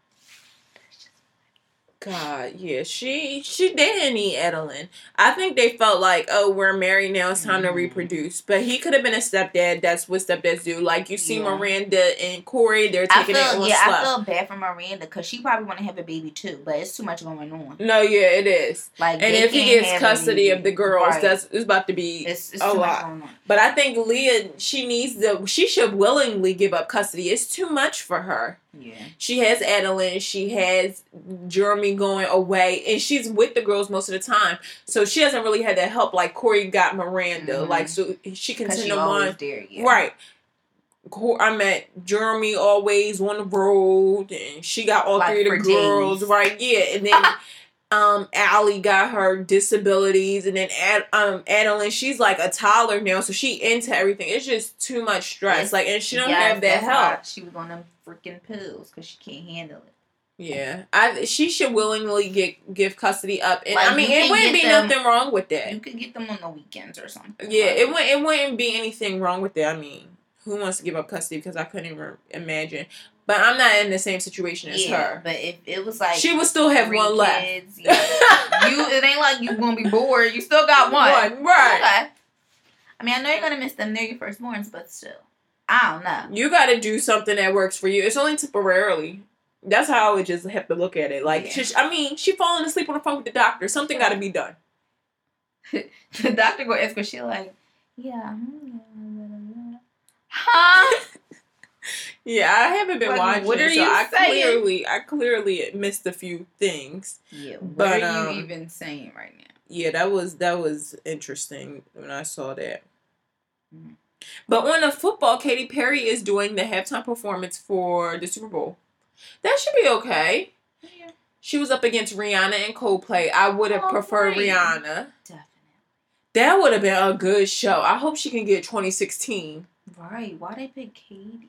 God, yeah, they didn't need Adeline. I think they felt like, oh, we're married now, it's time to reproduce. But he could have been a stepdad. That's what stepdads do. Like you see Miranda and Corey, they're taking it on slow. I feel bad for Miranda because she probably want to have a baby too, but it's too much going on. No, yeah, it is. Like, and if he gets custody of the girls, it's about to be it's a lot. But I think Leah, she should willingly give up custody. It's too much for her. Yeah. She has Adeline. She has Jeremy going away. And she's with the girls most of the time. So she hasn't really had that help. Like Corey got Miranda. Mm-hmm. Like, so she can send them on. There, yeah. Right. I met Jeremy always on the road. And she got all three of the girls. Days. Right. Yeah. And then Allie got her disabilities. And then Adeline, she's like a toddler now. So she into everything. It's just too much stress. Like, and she don't have that help. She was on them freaking pills because she can't handle it. Yeah, she should willingly give custody up, and like, I mean, it wouldn't be nothing wrong with that. You could get them on the weekends or something. Yeah, it wouldn't be anything wrong with that. I mean, who wants to give up custody? Because I couldn't even imagine. But I'm not in the same situation as her. But if it was like she would still have one left. It ain't like you gonna be bored. You still got one, right? Okay. I mean, I know you're gonna miss them. They're your firstborns, but still. I don't know. You got to do something that works for you. It's only temporarily. That's how I would just have to look at it. Like, she falling asleep on the phone with the doctor. Something got to be done. The doctor go ask her. She like, yeah. Huh? Yeah, I haven't been watching. What are you saying? I clearly missed a few things. Yeah. What are you even saying right now? Yeah, that was interesting when I saw that. Mm-hmm. But on the football, Katy Perry is doing the halftime performance for the Super Bowl. That should be okay. Yeah. She was up against Rihanna and Coldplay. I would have preferred Rihanna. Definitely. That would have been a good show. I hope she can get 2016. Right. Why they pick Katy?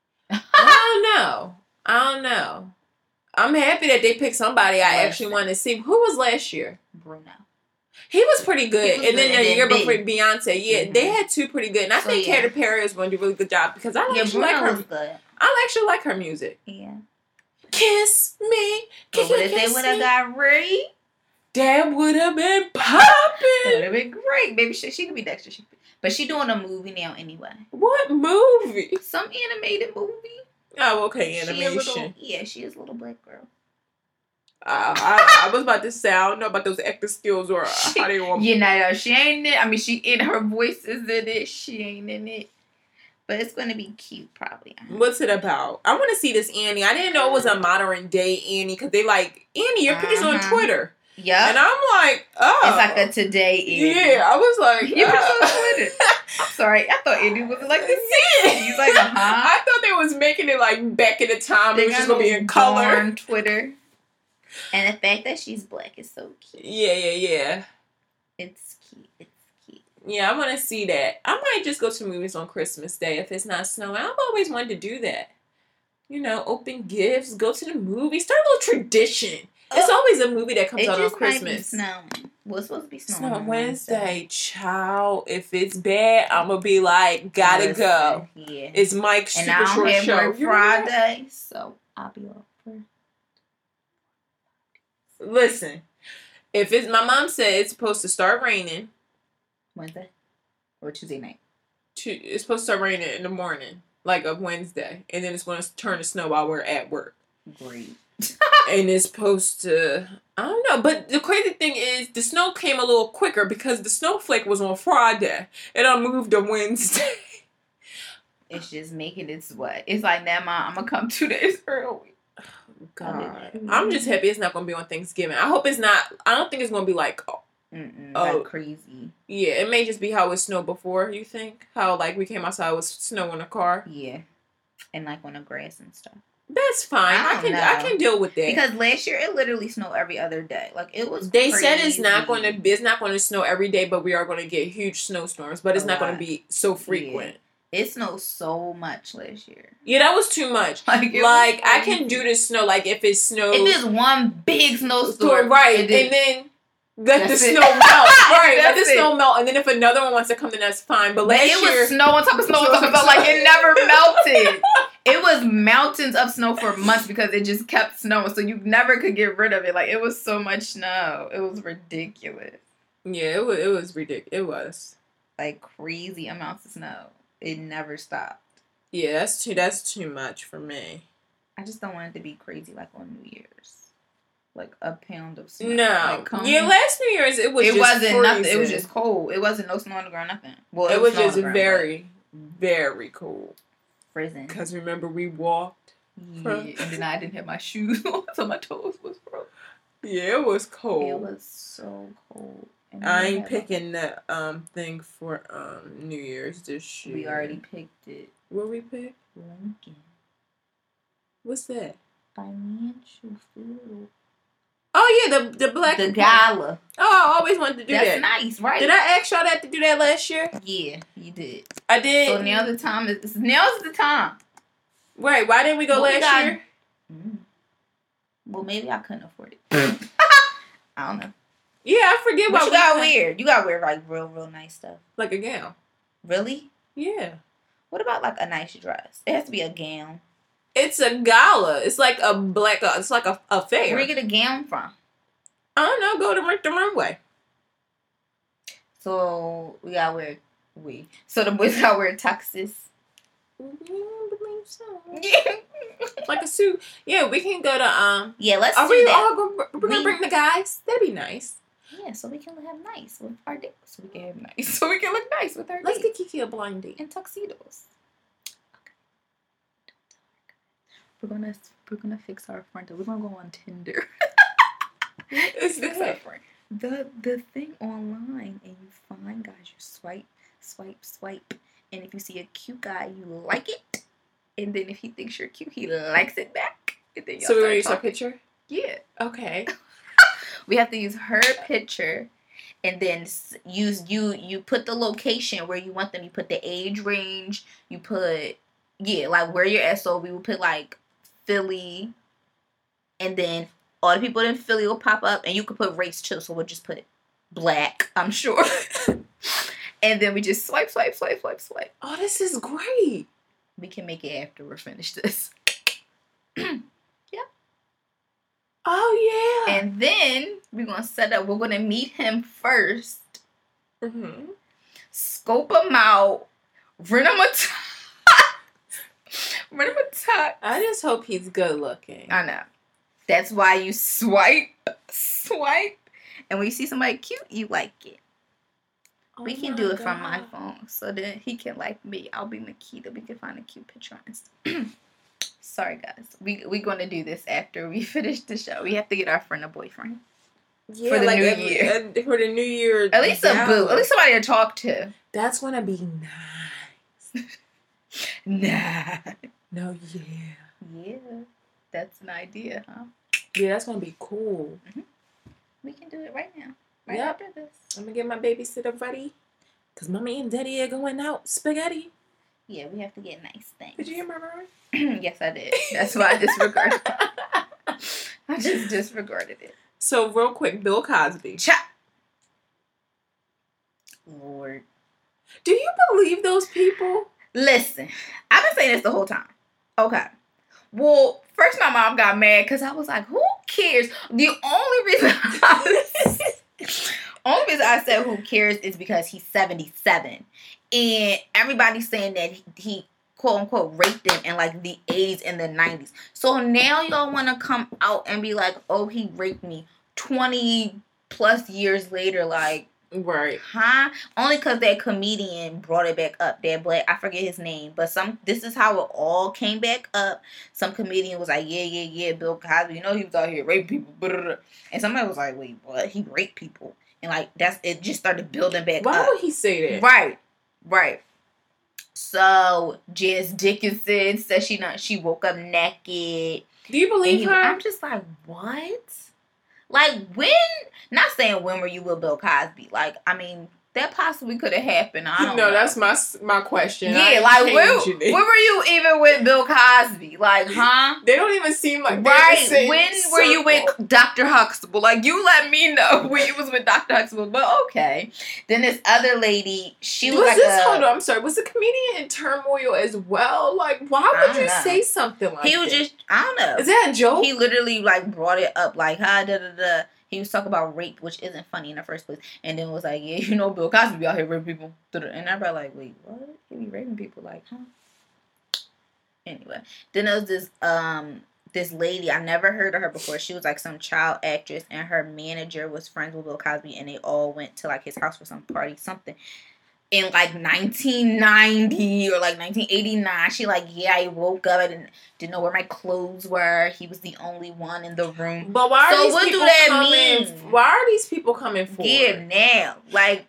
I don't know. I'm happy that they picked somebody I actually want to see. Who was last year? Bruno. He was pretty good. And then the year before Beyonce, they had two pretty good. And I think Katy Perry is going to do a really good job because I actually like her. Good. I actually like her music. Yeah. Kiss me. But what if they would have got Ray? That would have been popping. That would have been great. Maybe she could be Dexter. But she's doing a movie now anyway. What movie? Some animated movie. Oh, okay, animation. She is a little black girl. I was about to say, I don't know about those acting skills or how they want. You know, she ain't in it. I mean, she in her voice is in it. She ain't in it. But it's going to be cute, probably. What's it about? I want to see this Annie. I didn't know it was a modern day Annie because they like, Annie, your picture's on Twitter. Yeah. And I'm like, oh. It's like a today Annie. Yeah, I was like, your picture's on Twitter. I'm sorry. I thought Annie was like the 60s. He's like, I thought they was making it like back in the time. It was just going to be in color. On Twitter. And the fact that she's black is so cute. Yeah. It's cute. Yeah, I want to see that. I might just go to the movies on Christmas Day if it's not snowing. I've always wanted to do that. You know, open gifts, go to the movies, start a little tradition. It's always a movie that comes out on Christmas. Might be snowing. Well, it's supposed to be snowing on Wednesday. Child, if it's bad, I'm going to be like, gotta go. Yeah. It's Mike's super short show. And I don't have work Friday, so I'll be off for... Listen, if it's... My mom said it's supposed to start raining. Wednesday? Or Tuesday night? It's supposed to start raining in the morning. like a Wednesday, and then it's going to turn to snow while we're at work. Great. And it's supposed to, I don't know, but the crazy thing is the snow came a little quicker because the snowflake was on Friday. It moved to Wednesday. It's just making its way. It's like, now I'm going to come 2 days early. God. I'm just happy it's not going to be on Thanksgiving. I hope it's not, I don't think it's going to be like, like crazy. Yeah, it may just be how it snowed before, you think? How, like, we came outside with snow in the car? Yeah. And, like, on the grass and stuff. That's fine. I can deal with that. Because last year it literally snowed every other day. Like it was. They said it's not going to snow every day, but we are going to get huge snowstorms. But it's not going to be so frequent. Yeah. It snowed so much last year. Yeah, that was too much. Like I can do the snow. Like if it snows, if it's one big snowstorm, right, and then let the snow melt. Right, let the snow melt, and then if another one wants to come, then that's fine. But last year it was snow on top of snow on top of snow. Like it never melted. It was mountains of snow for months because it just kept snowing. So you never could get rid of it. Like, it was so much snow. It was ridiculous. Yeah, it was ridiculous. It was. Like, crazy amounts of snow. It never stopped. Yeah, that's too much for me. I just don't want it to be crazy like on New Year's. Like, a pound of snow. No. Like, yeah, last New Year's, it wasn't freezing. Nothing. It was just cold. It wasn't no snow on the ground, nothing. Well, it was just very, very cold. Prison. Because remember we walked. Yeah, and then I didn't have my shoes on, so my toes was frozen. Yeah, it was cold. It was so cold. And I ain't picking that thing for New Year's this year. We already picked it. What we pick? Lincoln. What's that? Financial food. Oh yeah, the black gala. Oh, I always wanted to do that. That's nice, right? Did I ask y'all that to do that last year? Yeah, you did. I did. So now's the time. Right? Why didn't we go last year? Well, maybe I couldn't afford it. I don't know. Yeah, I forget what you got weird. You got weird, like real nice stuff. Like a gown. Really? Yeah. What about like a nice dress? It has to be a gown. It's a gala. It's like a black. It's like a fair. Where you get a gown from? I don't know. Go to the runway. So we gotta wear So the boys gotta wear tuxes. Yeah. Like a suit. Yeah, we can go to Yeah, let's do that. We're gonna bring the guys. That'd be nice. Yeah, so we can have nice with our dates. So we can look nice with our dates. Let's get Kiki a blind date. In tuxedos. We're gonna fix our front. We're gonna go on Tinder. It's fix our front. The thing online, and you find guys, you swipe, and if you see a cute guy, you like it, and then if he thinks you're cute, he likes it back. And then so we're gonna use our picture. Yeah. Okay. We have to use her picture, and then you put the location where you want them. You put the age range. You put like where you're at. So we will put like Philly, and then all the people in Philly will pop up, and you could put race too. So we'll just put black, I'm sure. And then we just swipe. Oh, this is great. We can make it after we're finished this. Yeah. Oh, yeah. And then we're going to set up. We're going to meet him first. Mm-hmm. Scope him out. Rent him a tux. I just hope he's good looking. I know. That's why you swipe. And when you see somebody cute, you like it. Oh, we can do it from my phone. So then he can like me. I'll be Makita. We can find a cute picture on Instagram. Sorry, guys. We're going to do this after we finish the show. We have to get our friend a boyfriend. Yeah, for the new year. For the new year. At least a boo. At least somebody to talk to. That's going to be nice. Nah. No, yeah. Yeah. That's an idea, huh? Yeah, that's going to be cool. Mm-hmm. We can do it right now. Right after this. I'm going to get my babysitter ready. Because mommy and daddy are going out spaghetti. Yeah, we have to get nice things. Did you hear my word? Yes, I did. That's why I disregarded it. I just disregarded it. So, real quick, Bill Cosby. Lord. Do you believe those people? Listen, I've been saying this the whole time. Okay. Well, first my mom got mad because I was like, who cares? The only reason I said who cares is because he's 77. And everybody's saying that he quote unquote raped them in like the 80s and the 90s. So now y'all want to come out and be like, oh, he raped me 20 plus years later, like, right? Huh? Only because that comedian brought it back up. That black, I forget his name, but this is how it all came back up. Some comedian was like, yeah, Bill Cosby, you know he was out here raping people, and somebody was like, wait, what? He raped people, and like it just started building back up. Why would he say that? Right. So Janice Dickinson said she woke up naked. Do you believe her? I'm just like, what? Like, when, not saying when were you with Bill Cosby. Like, I mean, that possibly could have happened. I don't know. That's my question. Yeah, like, when were you even with Bill Cosby? Like, huh? They don't even seem like right. When were you with Dr. Huxtable? Like, you let me know when you was with Dr. Huxtable. But okay. Then this other lady, she was like hold on, I'm sorry. Was the comedian in turmoil as well? Like, why would you say something like that? He was just, I don't know. Is that a joke? He literally, like, brought it up, like, da-da-da. He was talking about rape, which isn't funny in the first place. And then was like, yeah, you know, Bill Cosby out here raping people. And everybody like, wait, what? He be raping people? Like, huh? Anyway. Then there was this lady, I never heard of her before. She was like some child actress, and her manager was friends with Bill Cosby, and they all went to like his house for some party, something. In like 1990 or like 1989, she like, yeah, I woke up and didn't know where my clothes were. He was the only one in the room. But why are these people coming? Why are these people coming forward? Yeah, now, like,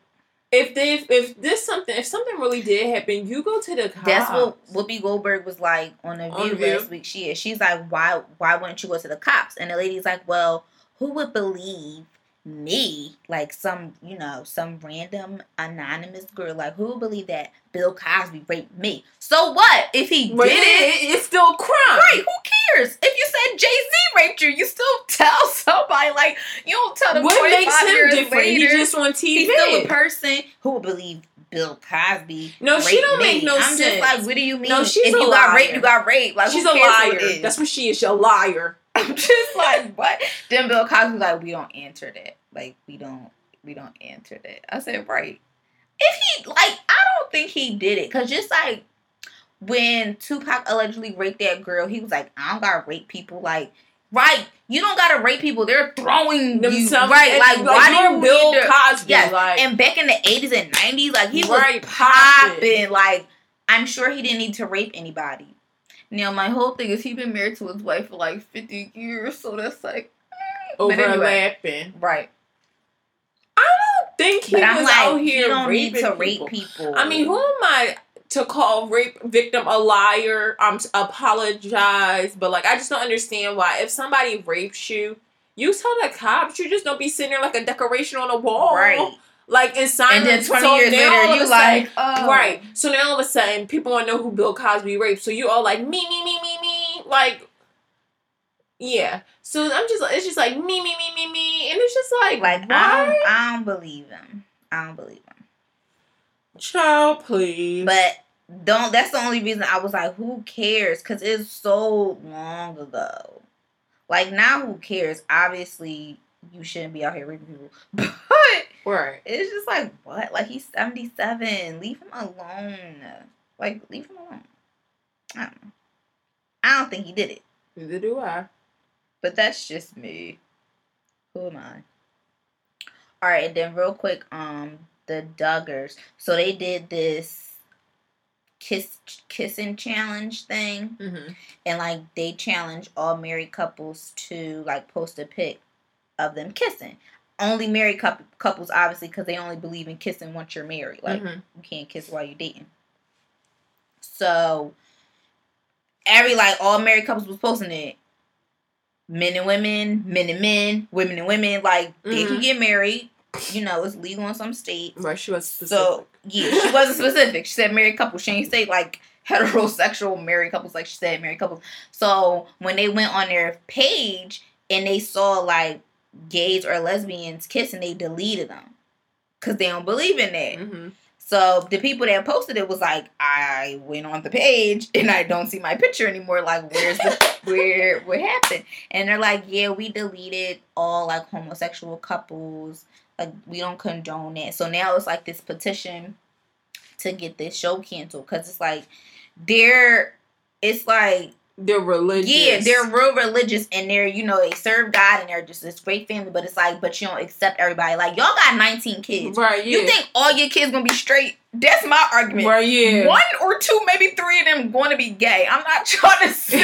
if something really did happen, you go to the cops. That's what Whoopi Goldberg was like on The View last week. She's like, why wouldn't you go to the cops? And the lady's like, well, who would believe me, like some random anonymous girl, like who would believe that Bill Cosby raped me? So what if he did it? It's still a crime, right? Who cares? If you said Jay-Z raped you, you still tell somebody. Like, you don't tell them. What makes him different? He's just on TV. He's still a person who would believe Bill Cosby. No, she don't make no sense. I'm just like, what do you mean? No, she's if you got raped, you got raped. Like, she's a liar. That's what she is. She's a liar. I'm just like, what? Then Bill Cosby like, we don't answer that. Like, we don't answer that. I said, right. If he, like, I don't think he did it. Because just like, when Tupac allegedly raped that girl, he was like, I don't gotta rape people. Like, right, you don't gotta rape people. They're throwing themselves. Right, like why do you Bill Cosby? Yeah, like, and back in the 80s and 90s, like, he was popping. Like, I'm sure he didn't need to rape anybody. Now, my whole thing is he been married to his wife for like 50 years, so that's like overlapping. Anyway, right. I don't think he was out here raping people. I mean, who am I to call rape victim a liar? Apologize, but like, I just don't understand why if somebody rapes you, you tell the cops. You just don't be sitting there like a decoration on a wall, right? Like in silence. And then 20 years later, you like, oh. Right. So now all of a sudden, people want to know who Bill Cosby raped. So you all like, me. Like, yeah. So it's just like, me. And it's just like why? I don't believe him. Child, please. But that's the only reason I was like, who cares? Because it's so long ago. Like, now who cares? Obviously, you shouldn't be out here raping people. But right. It's just like, what? Like, he's 77. Leave him alone. Like, leave him alone. I don't know. I don't think he did it. Neither do I. But that's just me. Who am I? Alright, and then real quick, the Duggars. So they did this kissing challenge thing. Mm-hmm. And, like, they challenged all married couples to, like, post a pic of them kissing. Only married couples, obviously, because they only believe in kissing once you're married. Like, you can't kiss while you're dating. So, all married couples was posting it. Men and women, men and men, women and women. Like, they can get married. You know, it's legal in some states. Right, she was specific. So, yeah, she wasn't specific. She said married couples. She ain't say, like, heterosexual married couples. Like, she said married couples. So, when they went on their page and they saw, like, gays or lesbians kissing, they deleted them. Because they don't believe in that. Mm-hmm. So, the people that posted it was like, I went on the page and I don't see my picture anymore. Like, what happened? And they're like, yeah, we deleted all, like, homosexual couples. Like, we don't condone that. So, now it's like this petition to get this show canceled. Because it's like, it's like, they're religious. Yeah, they're real religious, and they're, they serve God, and they're just this great family, but it's like, but you don't accept everybody. Like, y'all got 19 kids. Right, yeah. You think all your kids gonna be straight? That's my argument. Right, yeah. 1 or 2, maybe 3 of them going to be gay. I'm not trying to say,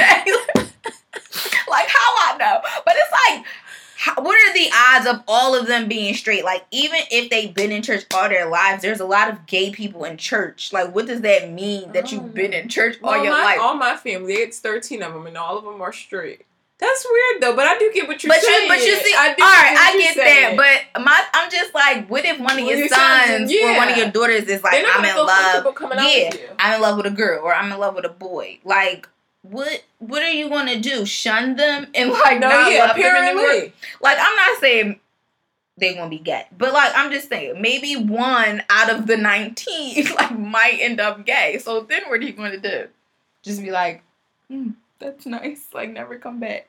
like, how I know. But it's like, what are the odds of all of them being straight? Like, even if they've been in church all their lives, there's a lot of gay people in church. Like, what does that mean that you've been in church all your life? All my family, it's 13 of them, and all of them are straight. That's weird, though, but I do get what you're saying. But you see, I get that, but I'm just like, what if one of your sons or one of your daughters is like, I'm in love? I'm in love with a girl, or I'm in love with a boy. Like, what are you gonna do? Shun them and like not love them anymore? Like, I'm not saying they're gonna be gay, but like, I'm just saying maybe 1 out of the 19 like might end up gay. So then what are you gonna do? Just be like, that's nice. Like, never come back.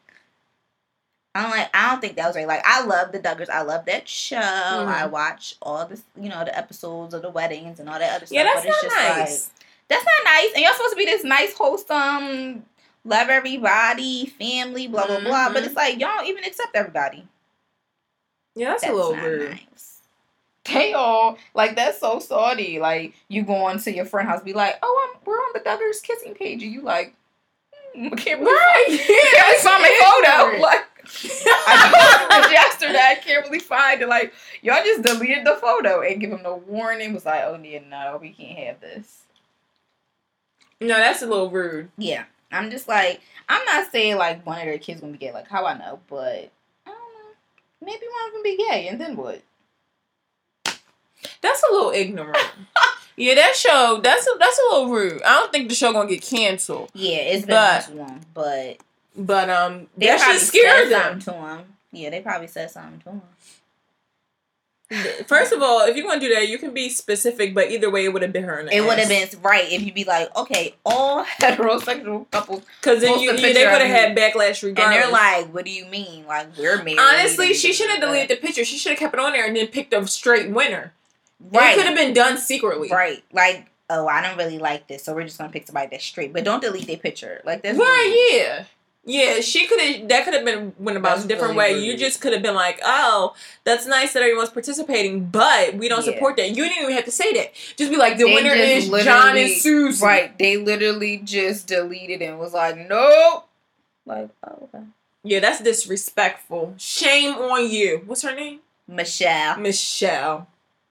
I don't think that was right. Like, I love the Duggars. I love that show. I watch all this, the episodes of the weddings and all that other stuff. Yeah, that's but it's not just nice. Like, that's not nice. And you're supposed to be this nice, wholesome, love everybody, family, blah, blah, blah. But it's like, y'all don't even accept everybody. Yeah, that's a little weird. Nice. They all, like, that's so salty. Like, you go on to your friend's house, be like, we're on the Duggars kissing page. And you like, can't believe I saw my photo. Like, I posted it yesterday. I can't really find it. Like, y'all just deleted the photo and give them no warning. Was like, oh yeah, no, we can't have this. No, that's a little rude. Yeah, I'm just like, I'm not saying like one of their kids gonna be gay. Like, how I know, but I don't know. Maybe one of them be gay, and then what? That's a little ignorant. Yeah, that show, that's a little rude. I don't think the show gonna get canceled. Yeah, it's been too long, but that should scare them. To him. Yeah, they probably said something to him. First of all, if you're gonna do that, you can be specific, but either way, it would have been her. It would have been right if you be like, okay, all heterosexual couples, because then they would have had backlash regardless. And they're like, what do you mean? Like, we're married. Honestly, she shouldn't have deleted the picture. She should have kept it on there and then picked a straight winner. Right, it could have been done secretly. Right, like, oh, I don't really like this, so we're just gonna pick somebody that's straight, but don't delete their picture. Like, that's right. Yeah, she could have. That could have been went about a different way. You just could have been like, "Oh, that's nice that everyone's participating, but we don't support that." You didn't even have to say that. Just be like, "The winner is John and Susan." Right? They literally just deleted and was like, "Nope." Like, oh, okay. Yeah, that's disrespectful. Shame on you. What's her name? Michelle. Michelle.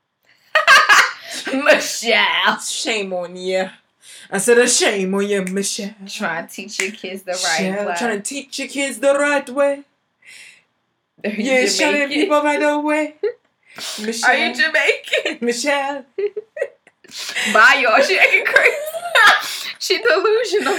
Shame on you. I said a shame on you, Michelle. Trying to teach your kids the right way. Trying to teach your kids the right way. Yeah, showing people right away. Michelle. Are you Jamaican? Michelle. Bye, y'all. She acting crazy. She delusional.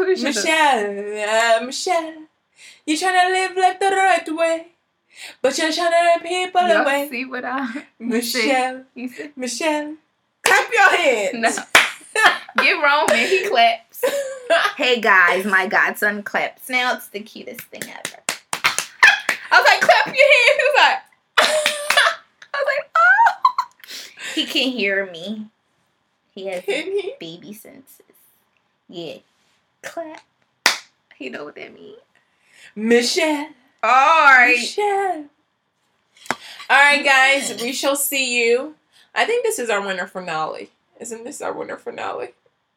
Michelle. You trying to live life the right way. But you're trying to let people away. See what I... Michelle. Michelle. Clap your hands. No. Get Roman. He claps. Hey, guys. My godson claps. Now it's the cutest thing ever. I was like, clap your hands. He was like... I was like, oh. He can hear me. He has baby senses. Yeah. Clap. You know what that means. Michelle. All right. Michelle. All right, guys. We shall see you. I think this is our winter finale. Isn't this our winter finale?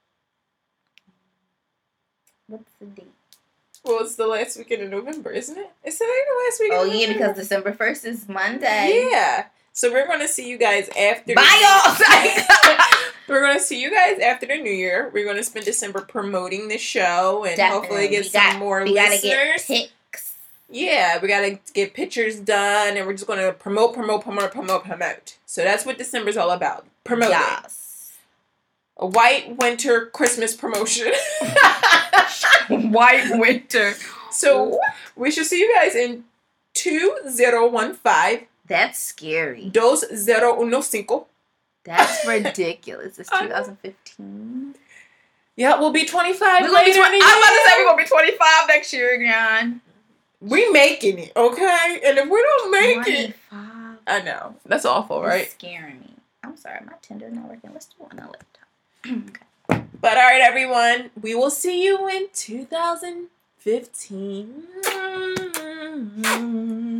What's the date? Well, it's the last weekend of November, isn't it? Is it the last weekend? Oh, yeah, because December 1st is Monday. Yeah. So we're going to see you guys after. Bye, y'all. We're going to see you guys after the New Year. We're going to spend December promoting the show and hopefully get some more listeners. We got to get pics. Yeah, we got to get pictures done, and we're just going to promote. So that's what December's all about. Promoting. Yes. A white winter Christmas promotion. White winter. So we shall see you guys in 2015. That's scary. 2015. That's ridiculous. It's 2015. Yeah, we'll be 25 I'm about to say we're going to be 25 next year again. We making it, okay? And if we don't make 25. it... I know. That's awful, right? It's scaring me. I'm sorry, my Tinder's not working. Let's do it on a laptop. Okay. But all right, everyone, we will see you in 2015.